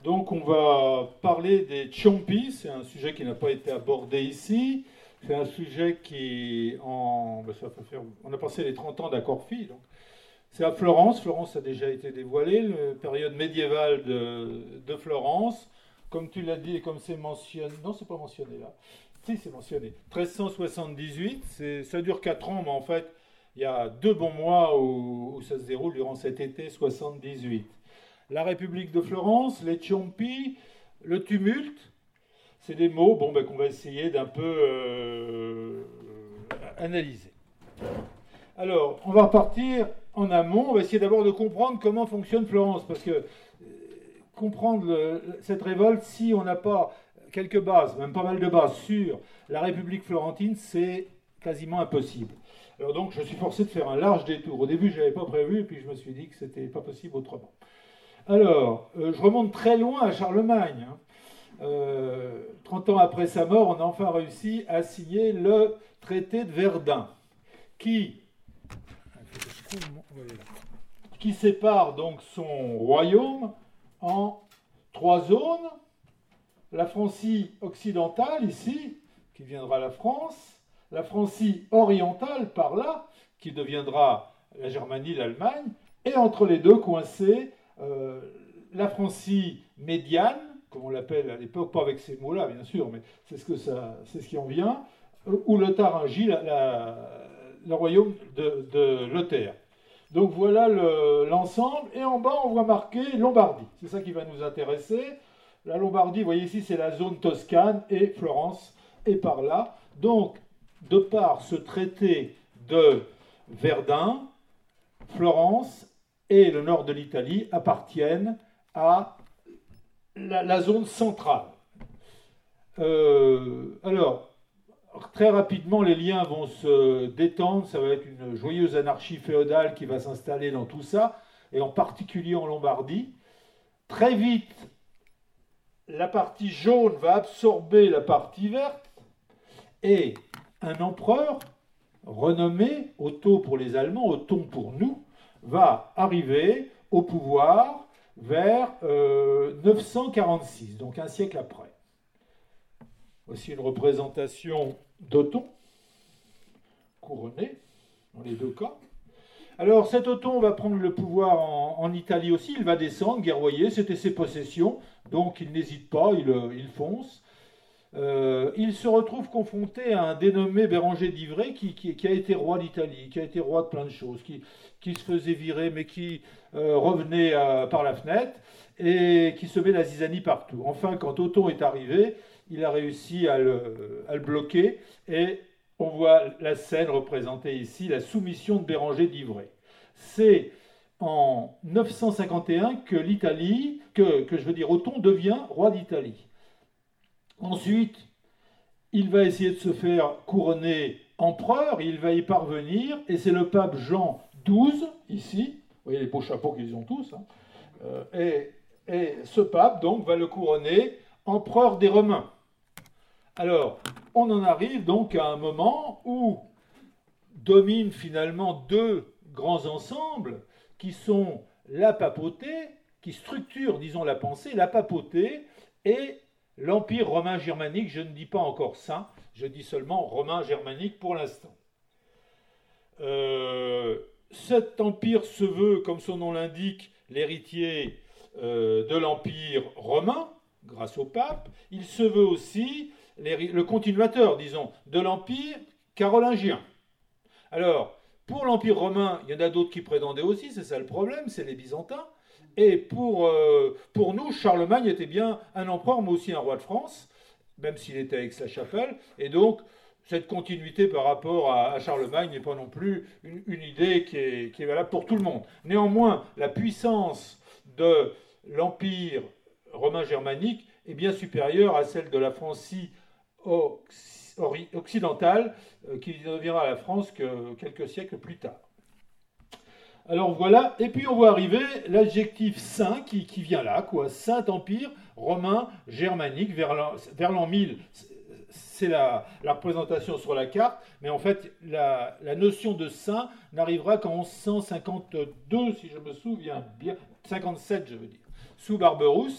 Donc on va parler des Tchompi, c'est un sujet qui n'a pas été abordé ici. C'est un sujet qui, on a passé les 30 ans d'Accorfi, donc c'est à Florence. Florence a déjà été dévoilée, la période médiévale de Florence. Comme tu l'as dit et comme c'est mentionné, non c'est pas mentionné là, si c'est mentionné, 1378, ça dure 4 ans, mais en fait il y a 2 bons mois où ça se déroule durant cet été 78. La République de Florence, les Ciompi, le tumulte, c'est des mots qu'on va essayer d'un peu analyser. Alors, on va repartir en amont, on va essayer d'abord de comprendre comment fonctionne Florence, parce que comprendre cette révolte, si on n'a pas quelques bases, même pas mal de bases sur la République florentine, c'est quasiment impossible. Alors donc, je suis forcé de faire un large détour. Au début, je n'avais pas prévu, et puis je me suis dit que c'était pas possible autrement. Alors, je remonte très loin à Charlemagne. 30 ans après sa mort, on a enfin réussi à signer le traité de Verdun, qui sépare donc son royaume en 3 zones. La Francie occidentale, ici, qui deviendra la France, la Francie orientale, par là, qui deviendra la Germanie, l'Allemagne, et entre les deux, coincés, la Francie médiane, comme on l'appelle à l'époque, pas avec ces mots-là, bien sûr, mais c'est ce qui en vient, ou le Thuringie, le royaume de Lothaire. Donc voilà l'ensemble, et en bas, on voit marqué Lombardie. C'est ça qui va nous intéresser. La Lombardie, vous voyez ici, c'est la zone Toscane, et Florence est par là. Donc, de par ce traité de Verdun, Florence et le nord de l'Italie appartiennent à la zone centrale. Alors, très rapidement, les liens vont se détendre. Ça va être une joyeuse anarchie féodale qui va s'installer dans tout ça, et en particulier en Lombardie. Très vite, la partie jaune va absorber la partie verte, et un empereur renommé, Otto pour les Allemands, Othon pour nous, va arriver au pouvoir vers 946, donc un siècle après. Voici une représentation d'Othon, couronné, dans les 2 cas. Alors cet Othon va prendre le pouvoir en Italie aussi, il va descendre, guerroyer, c'était ses possessions, donc il n'hésite pas, il fonce. Il se retrouve confronté à un dénommé Béranger d'Ivray qui a été roi d'Italie, qui a été roi de plein de choses, qui se faisait virer mais qui revenait par la fenêtre et qui semait la zizanie partout. Enfin, quand Othon est arrivé, il a réussi à le bloquer, et on voit la scène représentée ici, la soumission de Béranger d'Ivray. C'est en 951 que Othon devient roi d'Italie. Ensuite, il va essayer de se faire couronner empereur, il va y parvenir, et c'est le pape Jean XII, ici, vous voyez les beaux chapeaux qu'ils ont tous, et ce pape, donc, va le couronner empereur des Romains. Alors, on en arrive donc à un moment où dominent finalement 2 grands ensembles, qui sont la papauté, qui structurent, disons, la pensée, la papauté, et l'Empire romain germanique. Je ne dis pas encore saint, je dis seulement romain germanique pour l'instant. Cet empire se veut, comme son nom l'indique, l'héritier de l'Empire romain, grâce au pape. Il se veut aussi le continuateur, disons, de l'Empire carolingien. Alors, pour l'Empire romain, il y en a d'autres qui prétendaient aussi, c'est ça le problème, c'est les Byzantins. Et pour nous, Charlemagne était bien un empereur, mais aussi un roi de France, même s'il était avec sa chapelle. Et donc, cette continuité par rapport à Charlemagne n'est pas non plus une idée qui est valable pour tout le monde. Néanmoins, la puissance de l'Empire romain germanique est bien supérieure à celle de la Francie occidentale, qui ne deviendra la France que quelques siècles plus tard. Alors voilà, et puis on voit arriver l'adjectif saint qui vient là, quoi. Saint-Empire romain germanique vers l'an 1000. C'est la représentation sur la carte, mais en fait la notion de saint n'arrivera qu'en 1152, si je me souviens bien, 57 je veux dire, sous Barberousse,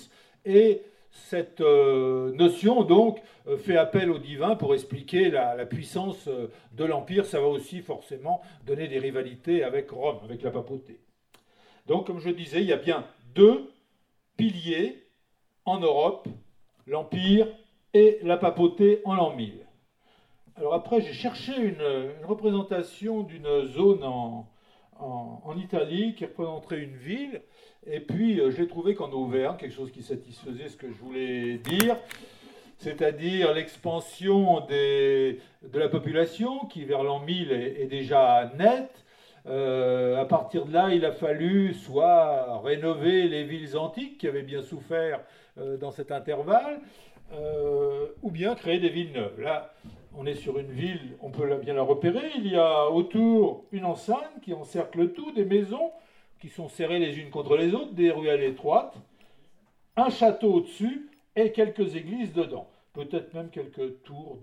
Et cette notion, donc, fait appel au divin pour expliquer la puissance de l'Empire. Ça va aussi forcément donner des rivalités avec Rome, avec la papauté. Donc, comme je disais, il y a bien deux piliers en Europe, l'Empire et la papauté en l'an 1000. Alors après, j'ai cherché une représentation d'une zone en Italie qui représenterait une ville, et puis je l'ai trouvé qu'en Auvergne, quelque chose qui satisfaisait ce que je voulais dire, c'est-à-dire l'expansion de la population qui vers l'an 1000 est déjà nette. À partir de là, il a fallu soit rénover les villes antiques qui avaient bien souffert dans cet intervalle, ou bien créer des villes neuves. Là, on est sur une ville, on peut bien la repérer. Il y a autour une enceinte qui encercle le tout, des maisons qui sont serrées les unes contre les autres, des ruelles étroites, un château au-dessus et quelques églises dedans. Peut-être même quelques tours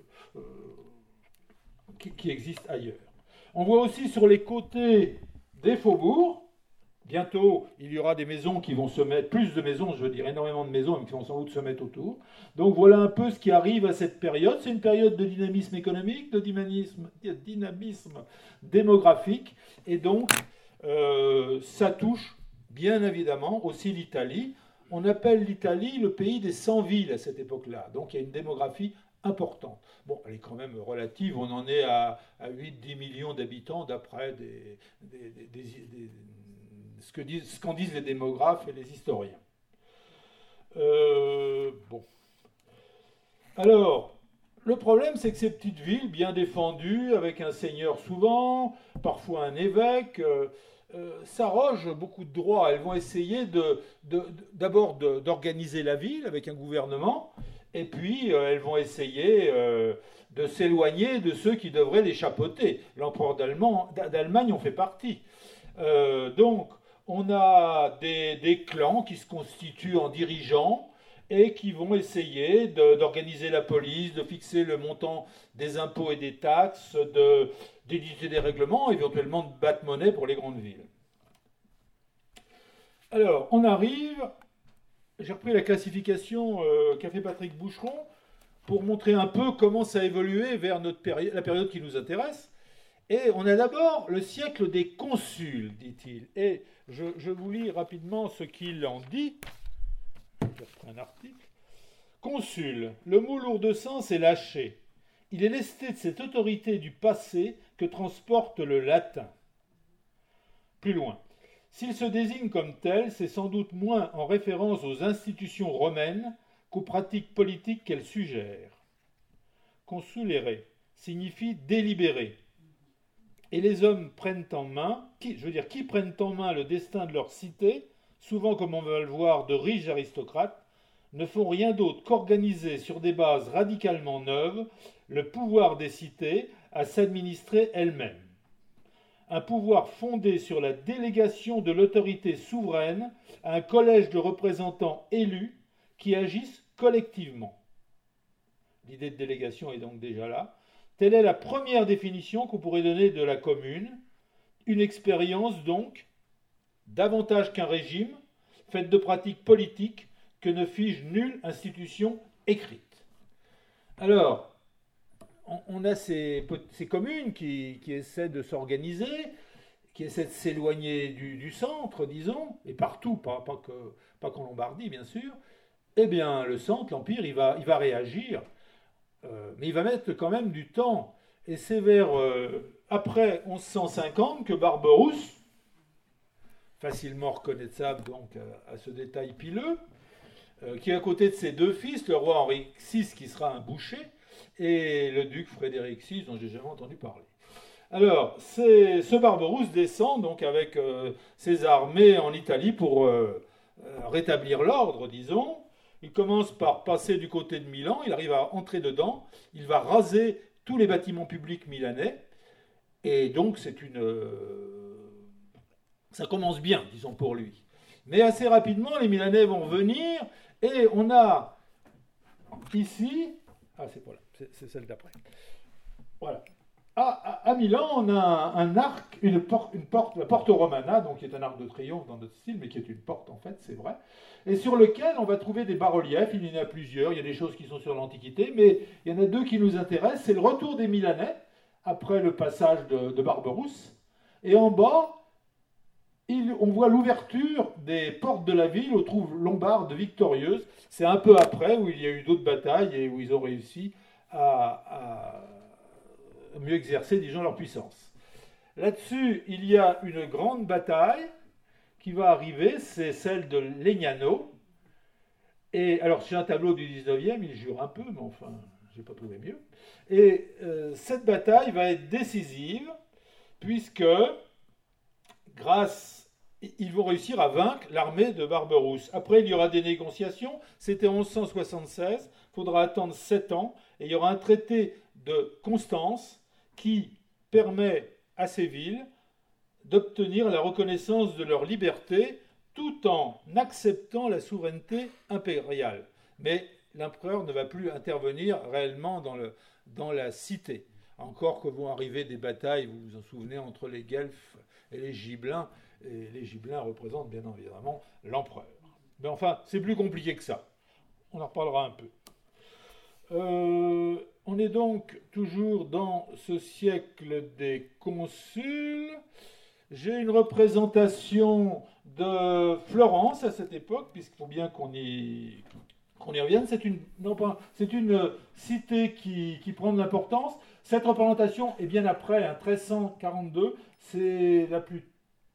qui existent ailleurs. On voit aussi sur les côtés des faubourgs. Bientôt, il y aura des maisons qui vont se mettre, plus de maisons, je veux dire énormément de maisons, qui vont sans doute se mettre autour. Donc voilà un peu ce qui arrive à cette période. C'est une période de dynamisme économique, de dynamisme démographique, et donc ça touche bien évidemment aussi l'Italie. On appelle l'Italie le pays des 100 villes à cette époque-là. Donc il y a une démographie importante. Bon, elle est quand même relative, on en est à 8-10 millions d'habitants d'après ce qu'en disent les démographes et les historiens. Bon. Alors, le problème, c'est que ces petites villes, bien défendues, avec un seigneur souvent, parfois un évêque, s'arrogent beaucoup de droits. Elles vont essayer d'abord d'organiser la ville avec un gouvernement, et puis elles vont essayer de s'éloigner de ceux qui devraient les chapeauter. L'empereur d'Allemagne en fait partie. Donc, on a des clans qui se constituent en dirigeants et qui vont essayer d'organiser la police, de fixer le montant des impôts et des taxes, d'éditer des règlements, éventuellement de battre monnaie pour les grandes villes. Alors, on arrive, j'ai repris la classification qu'a fait Patrick Boucheron pour montrer un peu comment ça a évolué vers la période qui nous intéresse. Et on a d'abord le siècle des consuls, dit-il. Et je vous lis rapidement ce qu'il en dit. Je reprends un article. Consul, le mot lourd de sens est lâché. Il est lesté de cette autorité du passé que transporte le latin. Plus loin. S'il se désigne comme tel, c'est sans doute moins en référence aux institutions romaines qu'aux pratiques politiques qu'elles suggèrent. Consulere signifie délibérer. Et les hommes prennent en main, qui prennent en main le destin de leur cité, souvent comme on va le voir de riches aristocrates, ne font rien d'autre qu'organiser sur des bases radicalement neuves le pouvoir des cités à s'administrer elles-mêmes. Un pouvoir fondé sur la délégation de l'autorité souveraine à un collège de représentants élus qui agissent collectivement. L'idée de délégation est donc déjà là. Telle est la première définition qu'on pourrait donner de la commune. Une expérience donc, davantage qu'un régime, faite de pratiques politiques que ne fige nulle institution écrite. Alors, on a ces communes qui essaient de s'organiser, qui essaient de s'éloigner du centre, disons, et partout, pas qu'en Lombardie, bien sûr. Eh bien, le centre, l'Empire, il va réagir. Mais il va mettre quand même du temps. Et c'est vers après 1150 que Barberousse, facilement reconnaissable donc à ce détail pileux, qui est à côté de ses deux fils, le roi Henri VI qui sera un boucher, et le duc Frédéric VI dont j'ai jamais entendu parler. Alors, ce Barberousse descend donc avec ses armées en Italie pour rétablir l'ordre, disons. Il commence par passer du côté de Milan, il arrive à entrer dedans, il va raser tous les bâtiments publics milanais, et donc ça commence bien, disons, pour lui. Mais assez rapidement, les Milanais vont venir, et on a ici, c'est celle d'après, voilà, À Milan, on a un arc, une porte, la Porte Romana, donc qui est un arc de triomphe dans notre style, mais qui est une porte en fait, c'est vrai, et sur lequel on va trouver des bas-reliefs. Il y en a plusieurs, il y a des choses qui sont sur l'Antiquité, mais il y en a deux qui nous intéressent. C'est le retour des Milanais, après le passage de Barberousse, et en bas, on voit l'ouverture des portes de la ville, on trouve lombarde victorieuse. C'est un peu après, où il y a eu d'autres batailles, et où ils ont réussi à mieux exercer, disons, leur puissance. Là-dessus, il y a une grande bataille qui va arriver, c'est celle de Legnano. Et alors, c'est un tableau du 19e, il jure un peu, mais enfin, je n'ai pas trouvé mieux. Et cette bataille va être décisive, puisque, ils vont réussir à vaincre l'armée de Barberousse. Après, il y aura des négociations, c'était en 1176, il faudra attendre 7 ans, et il y aura un traité de Constance qui permet à ces villes d'obtenir la reconnaissance de leur liberté tout en acceptant la souveraineté impériale. Mais l'empereur ne va plus intervenir réellement dans la cité. Encore que vont arriver des batailles, vous vous en souvenez, entre les Guelfes et les Gibelins. Et les Gibelins représentent bien évidemment l'empereur. Mais enfin, c'est plus compliqué que ça. On en reparlera un peu. On est donc toujours dans ce siècle des consuls. J'ai une représentation de Florence à cette époque, puisqu'il faut bien qu'on y revienne. C'est une cité qui prend de l'importance. Cette représentation est bien après, 1342. C'est la plus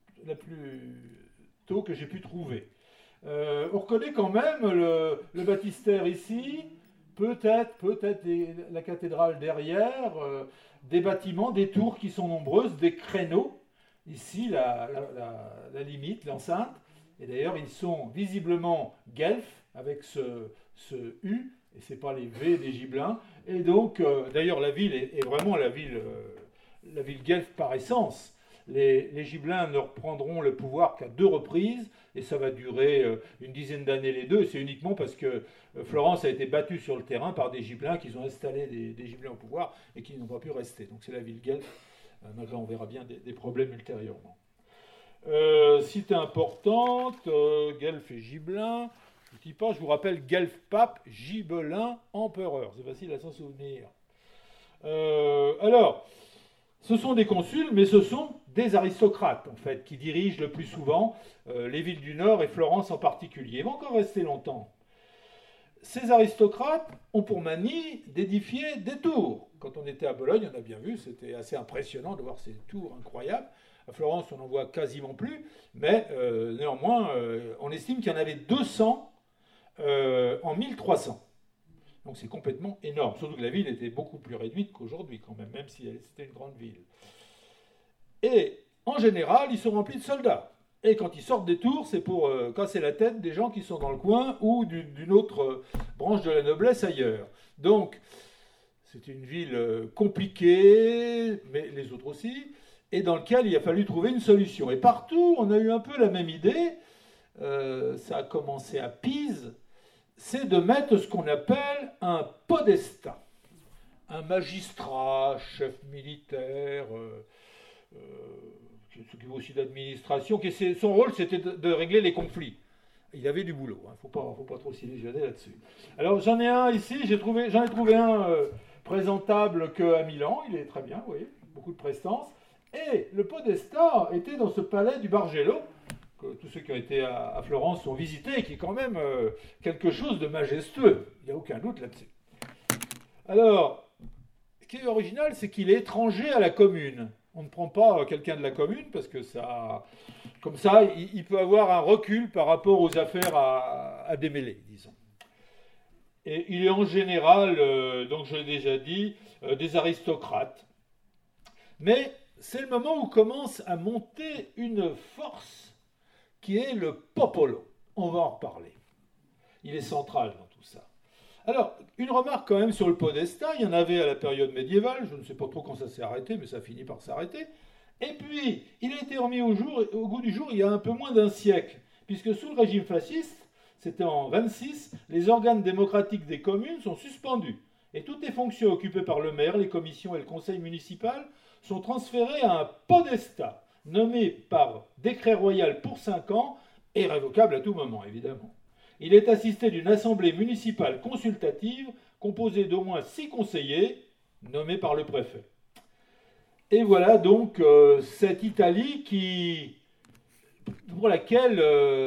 tôt que j'ai pu trouver. On reconnaît quand même le baptistère ici. Peut-être la cathédrale derrière, des bâtiments, des tours qui sont nombreuses, des créneaux. Ici, la limite, l'enceinte. Et d'ailleurs, ils sont visiblement guelfes avec ce U, et ce n'est pas les V des Gibelins. Et donc, d'ailleurs, la ville est vraiment la ville guelfe par essence. Les Gibelins ne reprendront le pouvoir qu'à 2 reprises, et ça va durer une dizaine d'années les deux. C'est uniquement parce que Florence a été battue sur le terrain par des Gibelins qui ont installé des Gibelins au pouvoir et qui n'ont pas pu rester. Donc c'est la ville guelfe, malgré on verra bien des problèmes ultérieurement. Cité importante, Guelfe et Gibelin. Je ne dis pas, je vous rappelle Guelfe pape, Gibelin empereur. C'est facile à s'en souvenir. Alors, ce sont des consuls, mais ce sont des aristocrates, en fait, qui dirigent le plus souvent les villes du Nord et Florence en particulier. Ils vont encore rester longtemps. Ces aristocrates ont pour manie d'édifier des tours. Quand on était à Bologne, on a bien vu, c'était assez impressionnant de voir ces tours incroyables. À Florence, on n'en voit quasiment plus, mais néanmoins, on estime qu'il y en avait 200 en 1300. Donc c'est complètement énorme, surtout que la ville était beaucoup plus réduite qu'aujourd'hui quand même si c'était une grande ville. Et en général, ils sont remplis de soldats. Et quand ils sortent des tours, c'est pour casser la tête des gens qui sont dans le coin ou d'une autre branche de la noblesse ailleurs. Donc c'est une ville compliquée, mais les autres aussi, et dans lequel il a fallu trouver une solution. Et partout, on a eu un peu la même idée. Ça a commencé à Pise. C'est de mettre ce qu'on appelle un podestat. Un magistrat, chef militaire, qui s'occupe aussi d'administration. Son rôle, c'était de régler les conflits. Il avait du boulot, il ne faut pas trop s'illusionner là-dessus. Alors j'en ai un ici, j'en ai trouvé un présentable qu'à Milan, il est très bien, vous voyez, beaucoup de prestance. Et le podestat était dans ce palais du Bargello, que tous ceux qui ont été à Florence ont visité, et qui est quand même quelque chose de majestueux. Il n'y a aucun doute là-dessus. Alors, ce qui est original, c'est qu'il est étranger à la commune. On ne prend pas quelqu'un de la commune, parce que ça, comme ça, il peut avoir un recul par rapport aux affaires à démêler, disons. Et il est en général, donc je l'ai déjà dit, des aristocrates. Mais c'est le moment où commence à monter une force qui est le popolo. On va en reparler. Il est central dans tout ça. Alors, une remarque quand même sur le podestat, il y en avait à la période médiévale, je ne sais pas trop quand ça s'est arrêté, mais ça finit par s'arrêter. Et puis, il a été remis au goût du jour il y a un peu moins d'un siècle, puisque sous le régime fasciste, c'était en 26, les organes démocratiques des communes sont suspendus. Et toutes les fonctions occupées par le maire, les commissions et le conseil municipal sont transférées à un podestat, nommé par décret royal pour 5 ans et révocable à tout moment, évidemment. Il est assisté d'une assemblée municipale consultative composée d'au moins 6 conseillers nommés par le préfet. Et voilà donc cette Italie pour laquelle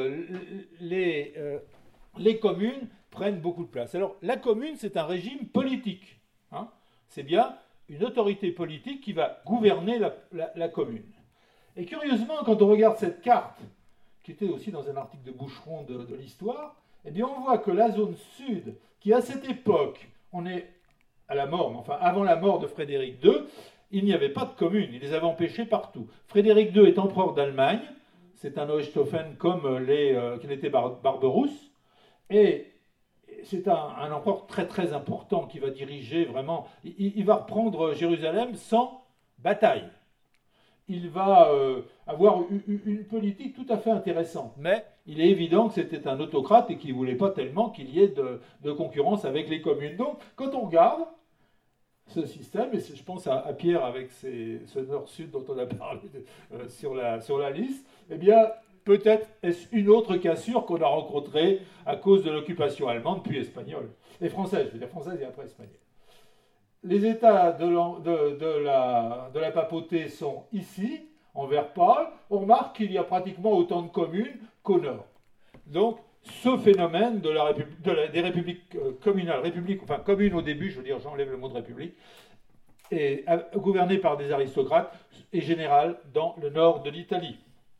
les communes prennent beaucoup de place. Alors la commune, c'est un régime politique. Hein. C'est bien une autorité politique qui va gouverner la commune. Et curieusement, quand on regarde cette carte, qui était aussi dans un article de Boucheron de l'histoire, eh bien on voit que la zone sud, qui à cette époque, on est à la mort, enfin avant la mort de Frédéric II, il n'y avait pas de commune, il les avait empêchés partout. Frédéric II est empereur d'Allemagne, c'est un Hohenstaufen comme qu'il était Barberousse, et c'est un empereur très très important qui va diriger vraiment, il va reprendre Jérusalem sans bataille. Il va avoir une politique tout à fait intéressante. Mais il est évident que c'était un autocrate et qu'il ne voulait pas tellement qu'il y ait de concurrence avec les communes. Donc, quand on regarde ce système, et je pense à Pierre avec ce nord-sud dont on a parlé sur la liste, eh bien, peut-être est-ce une autre cassure qu'on a rencontrée à cause de l'occupation allemande, puis espagnole. Et française, je veux dire française et après espagnole. Les États de la papauté sont ici, en vert pâle. On remarque qu'il y a pratiquement autant de communes qu'au nord. Donc, ce phénomène des républiques communales, enfin communes au début, je veux dire, j'enlève le mot de république, et gouvernées par des aristocrates, est général dans le nord de l'Italie.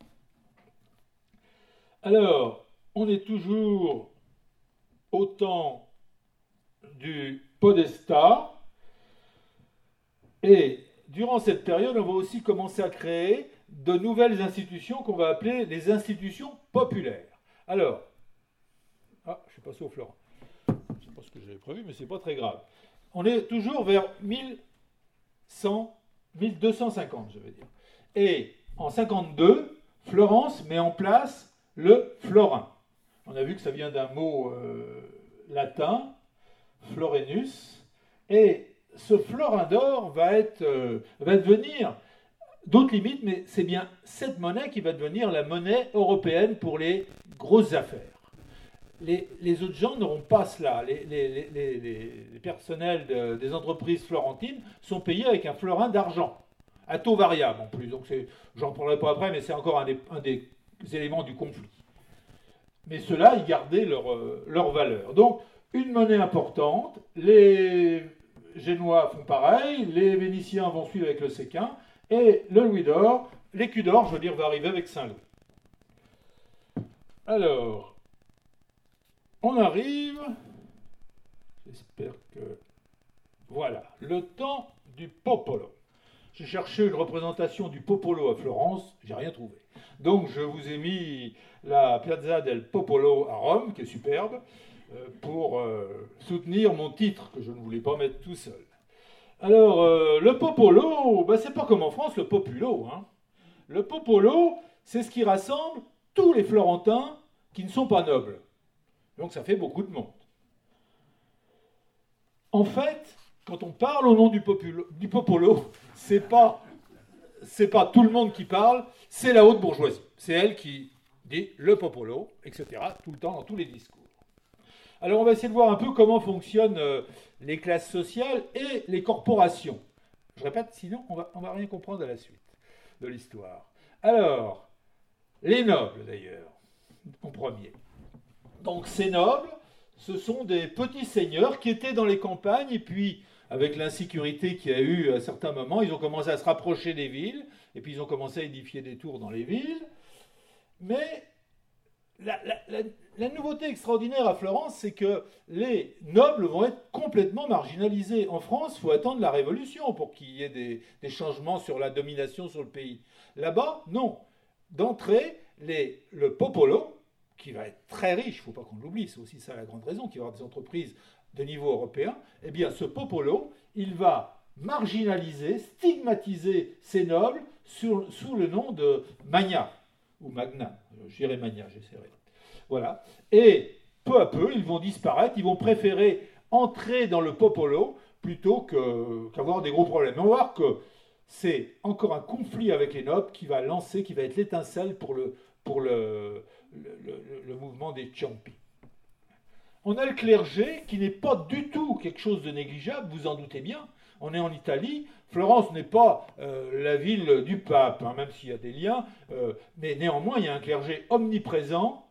Alors, on est toujours au temps du podestat. Et durant cette période, on va aussi commencer à créer de nouvelles institutions qu'on va appeler les institutions populaires. Alors, je suis passé au Florent. Je ne sais pas ce que j'avais prévu, mais ce n'est pas très grave. On est toujours vers 1250, je veux dire. Et en 52, Florence met en place le florin. On a vu que ça vient d'un mot latin, florenus, et ce florin d'or va devenir d'autres limites, mais c'est bien cette monnaie qui va devenir la monnaie européenne pour les grosses affaires. Les autres gens n'auront pas cela. Les personnels des entreprises florentines sont payés avec un florin d'argent, à taux variable en plus. Donc j'en parlerai pas après, mais c'est encore un des éléments du conflit. Mais ceux-là, ils gardaient leur valeur. Donc, une monnaie importante, les Génois font pareil, les Vénitiens vont suivre avec le séquin, et le louis d'or, l'écu d'or, je veux dire, va arriver avec Saint-Louis. Alors, on arrive, j'espère que, voilà, le temps du popolo. J'ai cherché une représentation du popolo à Florence, j'ai rien trouvé. Donc, je vous ai mis la Piazza del Popolo à Rome, qui est superbe, pour soutenir mon titre, que je ne voulais pas mettre tout seul. Alors, le popolo, c'est pas comme en France, le populo. Hein. Le popolo, c'est ce qui rassemble tous les Florentins qui ne sont pas nobles. Donc ça fait beaucoup de monde. En fait, quand on parle au nom du popolo, c'est pas tout le monde qui parle, c'est la haute bourgeoisie. C'est elle qui dit le popolo, etc., tout le temps dans tous les discours. Alors on va essayer de voir un peu comment fonctionnent les classes sociales et les corporations. Je répète, sinon on va rien comprendre à la suite de l'histoire. Alors, les nobles d'ailleurs, en premier. Donc ces nobles, ce sont des petits seigneurs qui étaient dans les campagnes et puis, avec l'insécurité qu'il y a eu à certains moments, ils ont commencé à se rapprocher des villes et puis ils ont commencé à édifier des tours dans les villes. Mais la nouveauté extraordinaire à Florence, c'est que les nobles vont être complètement marginalisés. En France, il faut attendre la Révolution pour qu'il y ait des changements sur la domination sur le pays. Là-bas, non. D'entrée, le popolo, qui va être très riche, il ne faut pas qu'on l'oublie, c'est aussi ça la grande raison, qu'il va y avoir des entreprises de niveau européen, eh bien ce popolo, il va marginaliser, stigmatiser ces nobles sous le nom de magna, ou magna, je dirais magna, j'essaierai. Voilà. Et peu à peu, ils vont disparaître, ils vont préférer entrer dans le popolo plutôt qu'avoir des gros problèmes. Mais on va voir que c'est encore un conflit avec les nobles qui va être l'étincelle pour le mouvement des Ciampi. On a le clergé qui n'est pas du tout quelque chose de négligeable, vous en doutez bien. On est en Italie, Florence n'est pas la ville du pape, hein, même s'il y a des liens, mais néanmoins il y a un clergé omniprésent.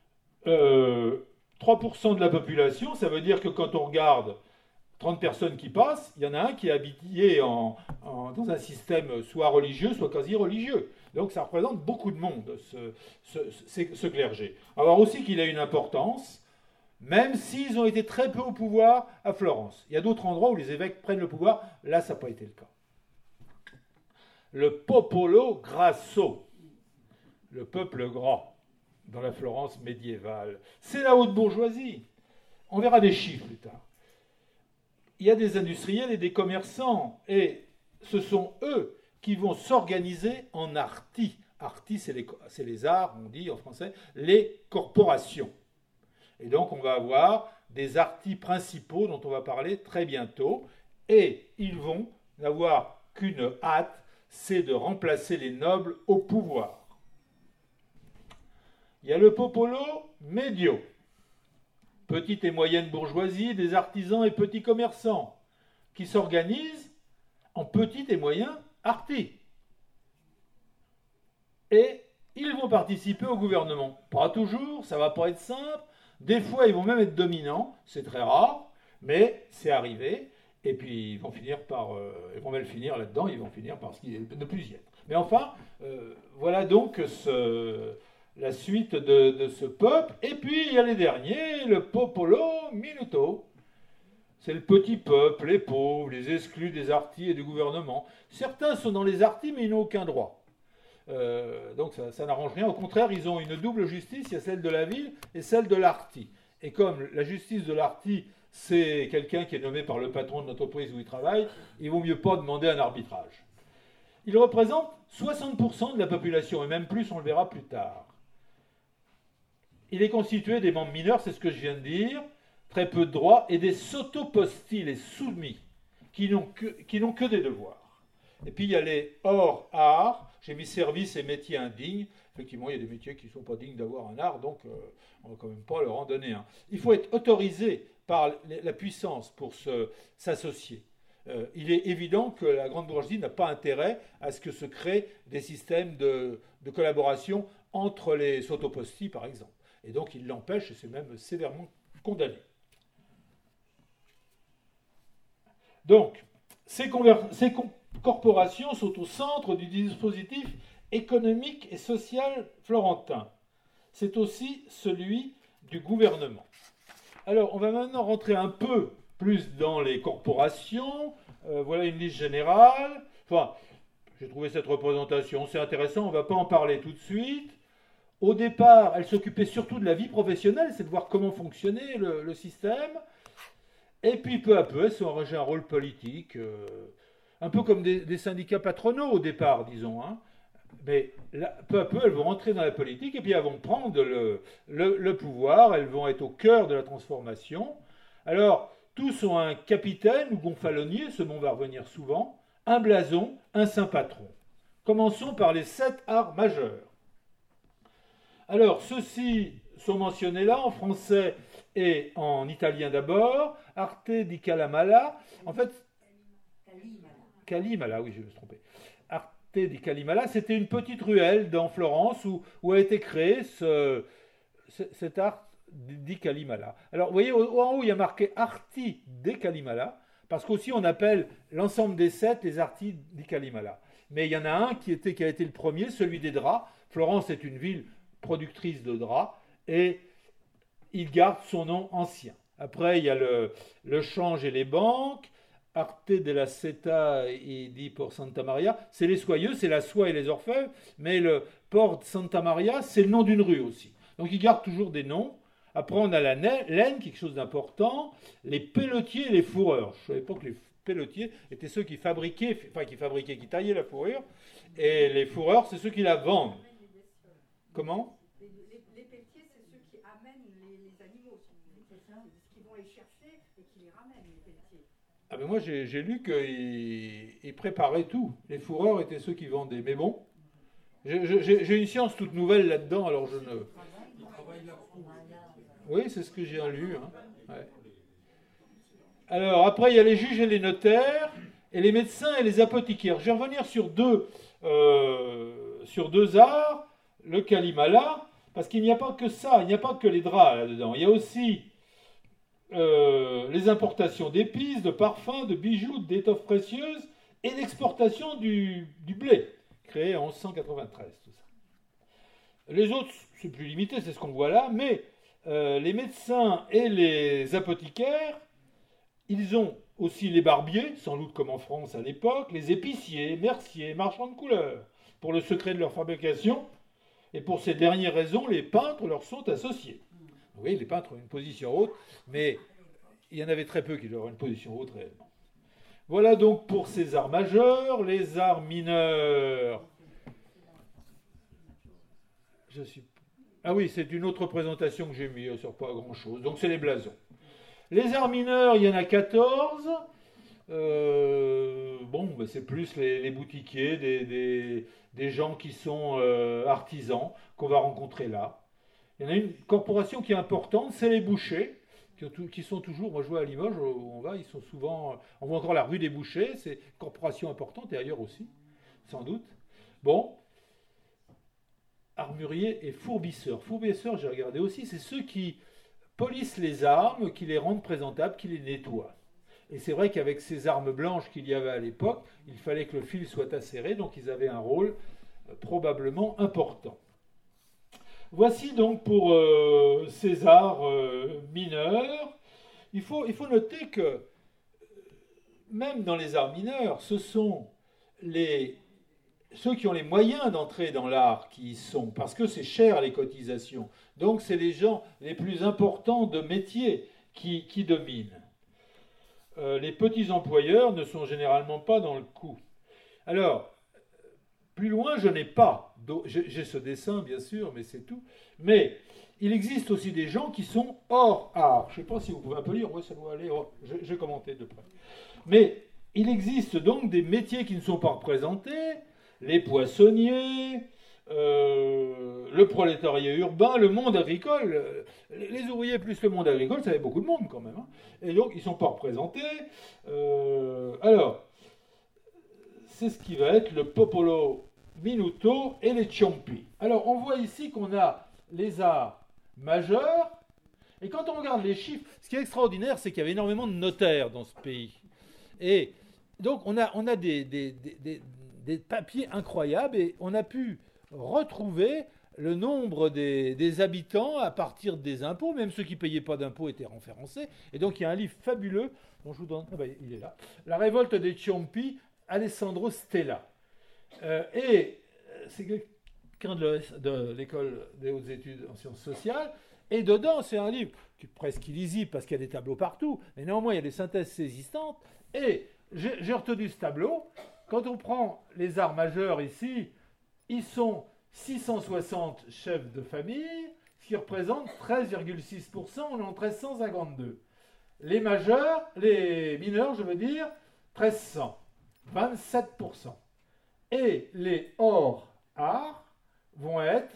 3% de la population, ça veut dire que quand on regarde 30 personnes qui passent, il y en a un qui est habillé dans un système soit religieux, soit quasi religieux. Donc ça représente beaucoup de monde, ce clergé. On va voir aussi qu'il a une importance, même s'ils ont été très peu au pouvoir à Florence. Il y a d'autres endroits où les évêques prennent le pouvoir, là ça n'a pas été le cas. Le popolo grasso, le peuple gras, dans la Florence médiévale. C'est la haute bourgeoisie. On verra des chiffres plus tard. Il y a des industriels et des commerçants, et ce sont eux qui vont s'organiser en arti. Arti, c'est les arts, on dit en français, les corporations. Et donc on va avoir des artis principaux dont on va parler très bientôt, et ils vont n'avoir qu'une hâte, c'est de remplacer les nobles au pouvoir. Il y a le popolo medio, petite et moyenne bourgeoisie, des artisans et petits commerçants, qui s'organisent en petits et moyens artis. Et ils vont participer au gouvernement. Pas toujours, ça ne va pas être simple. Des fois, ils vont même être dominants, c'est très rare, mais c'est arrivé. Et puis, ils vont même finir là-dedans, ils vont finir par ne plus y être. Mais enfin, voilà donc la suite de ce peuple. Et puis, il y a les derniers, le popolo minuto. C'est le petit peuple, les pauvres, les exclus des artis et du gouvernement. Certains sont dans les artis, mais ils n'ont aucun droit. Donc ça n'arrange rien. Au contraire, ils ont une double justice. Il y a celle de la ville et celle de l'arti. Et comme la justice de l'arti, c'est quelqu'un qui est nommé par le patron de l'entreprise où il travaille, il vaut mieux pas demander un arbitrage. Il représente 60% de la population, et même plus, on le verra plus tard. Il est constitué des membres mineurs, c'est ce que je viens de dire, très peu de droits, et des sotoposti, les soumis, qui n'ont que des devoirs. Et puis il y a les hors arts, j'ai mis services et métiers indignes. Effectivement, il y a des métiers qui ne sont pas dignes d'avoir un art, donc on ne va quand même pas leur en donner un. Il faut être autorisé par la puissance pour s'associer. Il est évident que la grande bourgeoisie n'a pas intérêt à ce que se créent des systèmes de collaboration entre les sotoposti, par exemple. Et donc il l'empêche, et c'est même sévèrement condamné. Donc, ces corporations sont au centre du dispositif économique et social florentin. C'est aussi celui du gouvernement. Alors, on va maintenant rentrer un peu plus dans les corporations. Voilà une liste générale. Enfin, j'ai trouvé cette représentation, c'est intéressant, on ne va pas en parler tout de suite. Au départ, elle s'occupait surtout de la vie professionnelle, c'est de voir comment fonctionnait le système. Et puis, peu à peu, elles ont engagé un rôle politique, un peu comme des syndicats patronaux au départ, disons. Hein. Mais là, peu à peu, elles vont rentrer dans la politique et puis elles vont prendre le pouvoir, elles vont être au cœur de la transformation. Alors, tous ont un capitaine ou gonfalonier, ce mot va revenir souvent, un blason, un saint patron. Commençons par les 7 arts majeurs. Alors, ceux-ci sont mentionnés là, en français et en italien d'abord. Arte di Calimala. En fait, Calimala, oui, je me suis trompé. Arte di Calimala, c'était une petite ruelle dans Florence où a été créé cet art di Calimala. Alors, vous voyez, en haut, il y a marqué Arti de Calimala, parce qu'aussi on appelle l'ensemble des 7 les Arti di Calimala. Mais il y en a un qui a été le premier, celui des draps. Florence est une ville productrice de draps, et il garde son nom ancien. Après, il y a le change et les banques. Arte della Seta et dit pour Santa Maria. C'est les soyeux, c'est la soie et les orfèvres, mais le port de Santa Maria, c'est le nom d'une rue aussi. Donc il garde toujours des noms. Après, on a la laine, quelque chose d'important, les pelletiers et les fourreurs. Je ne savais pas que les pelletiers étaient ceux qui qui taillaient la fourrure, et les fourreurs, c'est ceux qui la vendent. Comment ? Les pelletiers, c'est ceux qui amènent les animaux. Est-ce qu'ils vont les chercher et qu'ils les ramènent, les pelletiers? Ah ben moi j'ai lu qu'ils préparaient tout. Les fourreurs étaient ceux qui vendaient. Mais bon, j'ai une science toute nouvelle là-dedans, alors je ne... Oui, c'est ce que j'ai lu. Hein. Ouais. Alors après il y a les juges et les notaires, et les médecins et les apothicaires. Je vais revenir sur deux arts, le kalimala, parce qu'il n'y a pas que ça, il n'y a pas que les draps là-dedans. Il y a aussi les importations d'épices, de parfums, de bijoux, d'étoffes précieuses et l'exportation du blé, créé en 1193. Tout ça. Les autres, c'est plus limité, c'est ce qu'on voit là, mais les médecins et les apothicaires, ils ont aussi les barbiers, sans doute comme en France à l'époque, les épiciers, merciers, marchands de couleurs, pour le secret de leur fabrication, et pour ces dernières raisons, les peintres leur sont associés. Oui, les peintres ont une position haute, mais il y en avait très peu qui avaient une position haute réellement. Voilà donc pour ces arts majeurs, les arts mineurs. Ah oui, c'est une autre présentation que j'ai mise, ça ne sert pas à grand-chose. Donc c'est les blasons. Les arts mineurs, il y en a 14. C'est plus les boutiquiers, des gens qui sont artisans, qu'on va rencontrer là. Il y en a une corporation qui est importante, c'est les bouchers, qui sont toujours, moi je vois à Limoges, où on va, ils sont souvent, on voit encore la rue des bouchers, c'est une corporation importante, et ailleurs aussi, sans doute. Bon, armuriers et fourbisseurs. Fourbisseurs, j'ai regardé aussi, c'est ceux qui polissent les armes, qui les rendent présentables, qui les nettoient. Et c'est vrai qu'avec ces armes blanches qu'il y avait à l'époque, il fallait que le fil soit acéré, donc ils avaient un rôle probablement important. Voici donc pour ces arts mineurs. Il faut noter que même dans les arts mineurs, ce sont ceux qui ont les moyens d'entrer dans l'art qui y sont, parce que c'est cher les cotisations. Donc c'est les gens les plus importants de métier qui dominent. Les petits employeurs ne sont généralement pas dans le coup. Alors, plus loin, je n'ai pas. J'ai ce dessin, bien sûr, mais c'est tout. Mais il existe aussi des gens qui sont hors art. Je ne sais pas si vous pouvez un peu lire. Oui, ça doit aller. Oh, j'ai commenté de près. Mais il existe donc des métiers qui ne sont pas représentés. Les poissonniers, le prolétariat urbain, le monde agricole. Les ouvriers plus le monde agricole, ça fait beaucoup de monde quand même. Hein. Et donc, ils ne sont pas représentés. Alors, c'est ce qui va être le popolo minuto et les ciompi. Alors, on voit ici qu'on a les arts majeurs. Et quand on regarde les chiffres, ce qui est extraordinaire, c'est qu'il y avait énormément de notaires dans ce pays. Et donc, on a des papiers incroyables et on a pu retrouver le nombre des habitants à partir des impôts. Même ceux qui ne payaient pas d'impôts étaient référencés. Et donc, il y a un livre fabuleux dont je vous donne. Ah ben, il est là. La révolte des Ciompi, Alessandro Stella. C'est quelqu'un de l'école des hautes études en sciences sociales. Et dedans, c'est un livre qui est presque illisible parce qu'il y a des tableaux partout. Mais néanmoins, il y a des synthèses saisissantes. Et j'ai retenu ce tableau. Quand on prend les arts majeurs ici, ils sont 660 chefs de famille, ce qui représente 13,6%, on est en 1352. Les mineurs, je veux dire, 1300, 27%. Et les hors arts vont être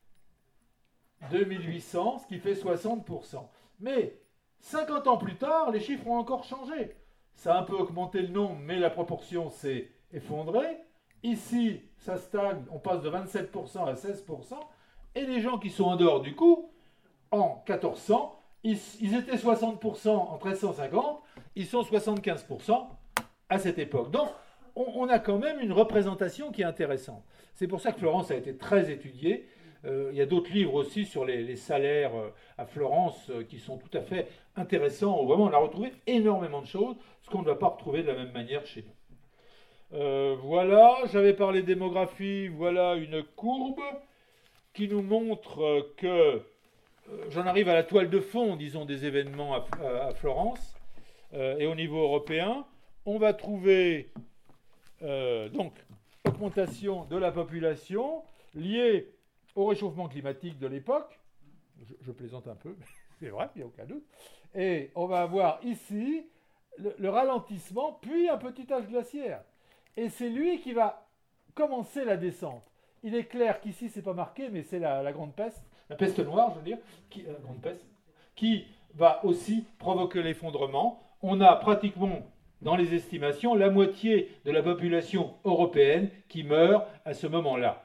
2800, ce qui fait 60%. Mais 50 ans plus tard, les chiffres ont encore changé. Ça a un peu augmenté le nombre, mais la proportion s'est effondrée. Ici, ça stagne, on passe de 27% à 16%. Et les gens qui sont en dehors du coup, en 1400, ils étaient 60% en 1350, ils sont 75% à cette époque. Donc, on a quand même une représentation qui est intéressante. C'est pour ça que Florence a été très étudiée. Il y a d'autres livres aussi sur les salaires à Florence qui sont tout à fait intéressants. Vraiment, on a retrouvé énormément de choses, ce qu'on ne va pas retrouver de la même manière chez nous. Voilà, j'avais parlé démographie. Voilà une courbe qui nous montre que, j'en arrive à la toile de fond, disons, des événements à Florence et au niveau européen. On va trouver donc augmentation de la population liée au réchauffement climatique de l'époque. Je plaisante un peu. c'est vrai, il n'y a aucun doute. Et on va avoir ici le ralentissement, puis un petit âge glaciaire. Et c'est lui qui va commencer la descente. Il est clair qu'ici, c'est pas marqué, mais c'est la grande peste. La peste noire, je veux dire, la grande peste, qui va aussi provoquer l'effondrement. On a pratiquement, dans les estimations, la moitié de la population européenne qui meurt à ce moment-là.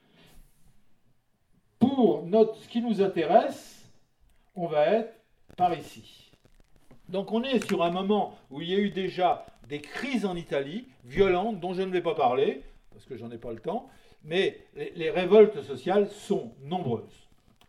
Pour ce qui nous intéresse, on va être par ici. Donc on est sur un moment où il y a eu déjà des crises en Italie, violentes, dont je ne vais pas parler, parce que j'en ai pas le temps, mais les révoltes sociales sont nombreuses.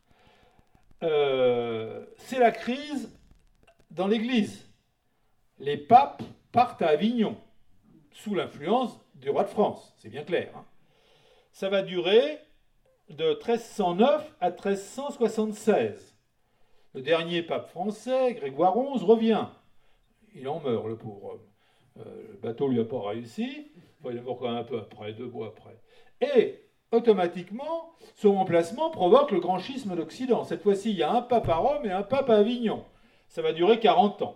C'est la crise dans l'Église. Les papes partent à Avignon, sous l'influence du roi de France, c'est bien clair. Hein. Ça va durer de 1309 à 1376. Le dernier pape français, Grégoire XI, revient. Il en meurt, le pauvre homme. Le bateau ne lui a pas réussi. Enfin, il est mort quand même un peu après, 2 mois après. Et automatiquement, son remplacement provoque le grand schisme d'Occident. Cette fois-ci, il y a un pape à Rome et un pape à Avignon. Ça va durer 40 ans.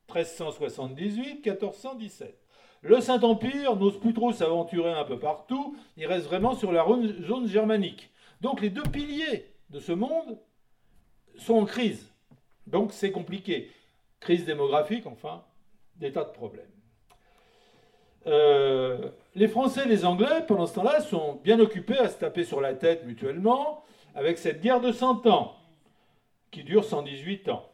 1378-1417. Le Saint-Empire n'ose plus trop s'aventurer un peu partout. Il reste vraiment sur la zone germanique. Donc les deux piliers de ce monde sont en crise. Donc c'est compliqué. Crise démographique, enfin, des tas de problèmes. Les Français et les Anglais, pendant ce temps-là, sont bien occupés à se taper sur la tête mutuellement avec cette guerre de 100 ans, qui dure 118 ans.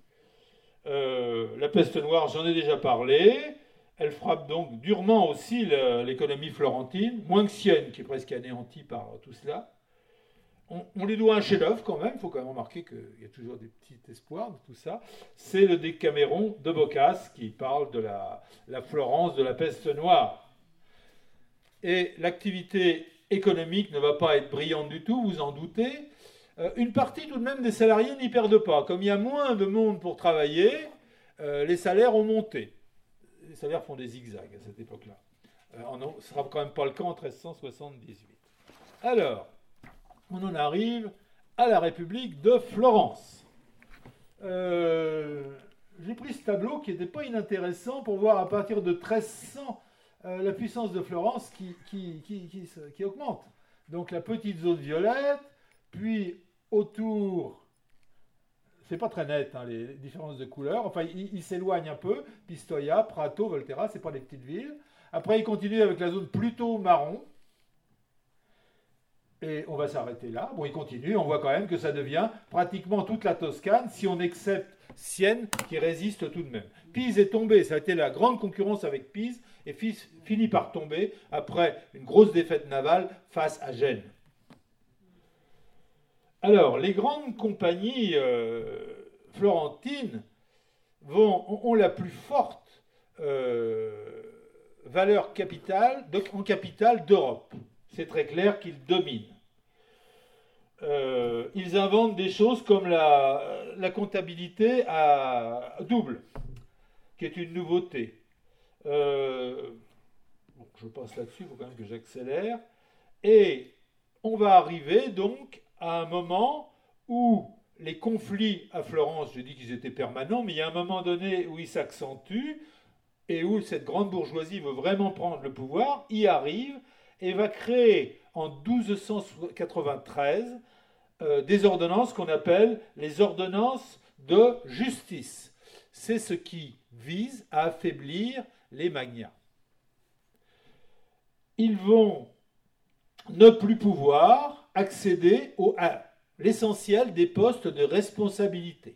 La peste noire, j'en ai déjà parlé. Elle frappe donc durement aussi l'économie florentine, moins que Sienne, qui est presque anéantie par tout cela. On lui doit un chef-d'œuvre quand même, il faut quand même remarquer qu'il y a toujours des petits espoirs de tout ça. C'est le Décaméron de Boccace qui parle de la Florence de la peste noire. Et l'activité économique ne va pas être brillante du tout, vous en doutez. Une partie tout de même des salariés n'y perdent pas. Comme il y a moins de monde pour travailler, les salaires ont monté. Les salaires font des zigzags à cette époque-là. Ce ne sera quand même pas le cas en 1378. Alors, on en arrive à la République de Florence. J'ai pris ce tableau qui n'était pas inintéressant pour voir à partir de 1300 la puissance de Florence qui augmente. Donc la petite zone violette, puis autour, c'est pas très net hein, les différences de couleurs, enfin il s'éloigne un peu, Pistoia, Prato, Volterra, c'est pas des petites villes. Après il continue avec la zone plutôt marron, et on va s'arrêter là. Bon, il continue, on voit quand même que ça devient pratiquement toute la Toscane, si on accepte Sienne, qui résiste tout de même. Pise est tombé, ça a été la grande concurrence avec Pise, et finit par tomber après une grosse défaite navale face à Gênes. Alors, les grandes compagnies florentines ont la plus forte valeur en capitale d'Europe. C'est très clair qu'ils dominent. Ils inventent des choses comme la comptabilité à double, qui est une nouveauté. Je passe là-dessus, il faut quand même que j'accélère. Et on va arriver donc à un moment où les conflits à Florence, je dis qu'ils étaient permanents, mais il y a un moment donné où ils s'accentuent et où cette grande bourgeoisie veut vraiment prendre le pouvoir, y arrive et va créer en 1293 des ordonnances qu'on appelle les ordonnances de justice. C'est ce qui vise à affaiblir les magnats. Ils vont ne plus pouvoir accéder à l'essentiel des postes de responsabilité.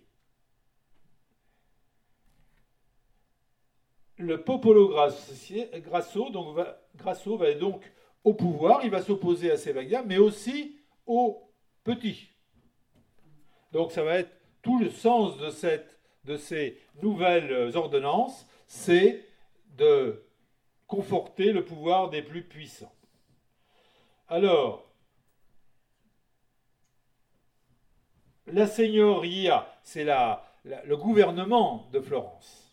Le Popolo Grasso va donc au pouvoir, il va s'opposer à ces magnats, mais aussi aux petits. Donc ça va être tout le sens de ces nouvelles ordonnances, c'est de conforter le pouvoir des plus puissants. Alors, la Signoria, c'est le gouvernement de Florence.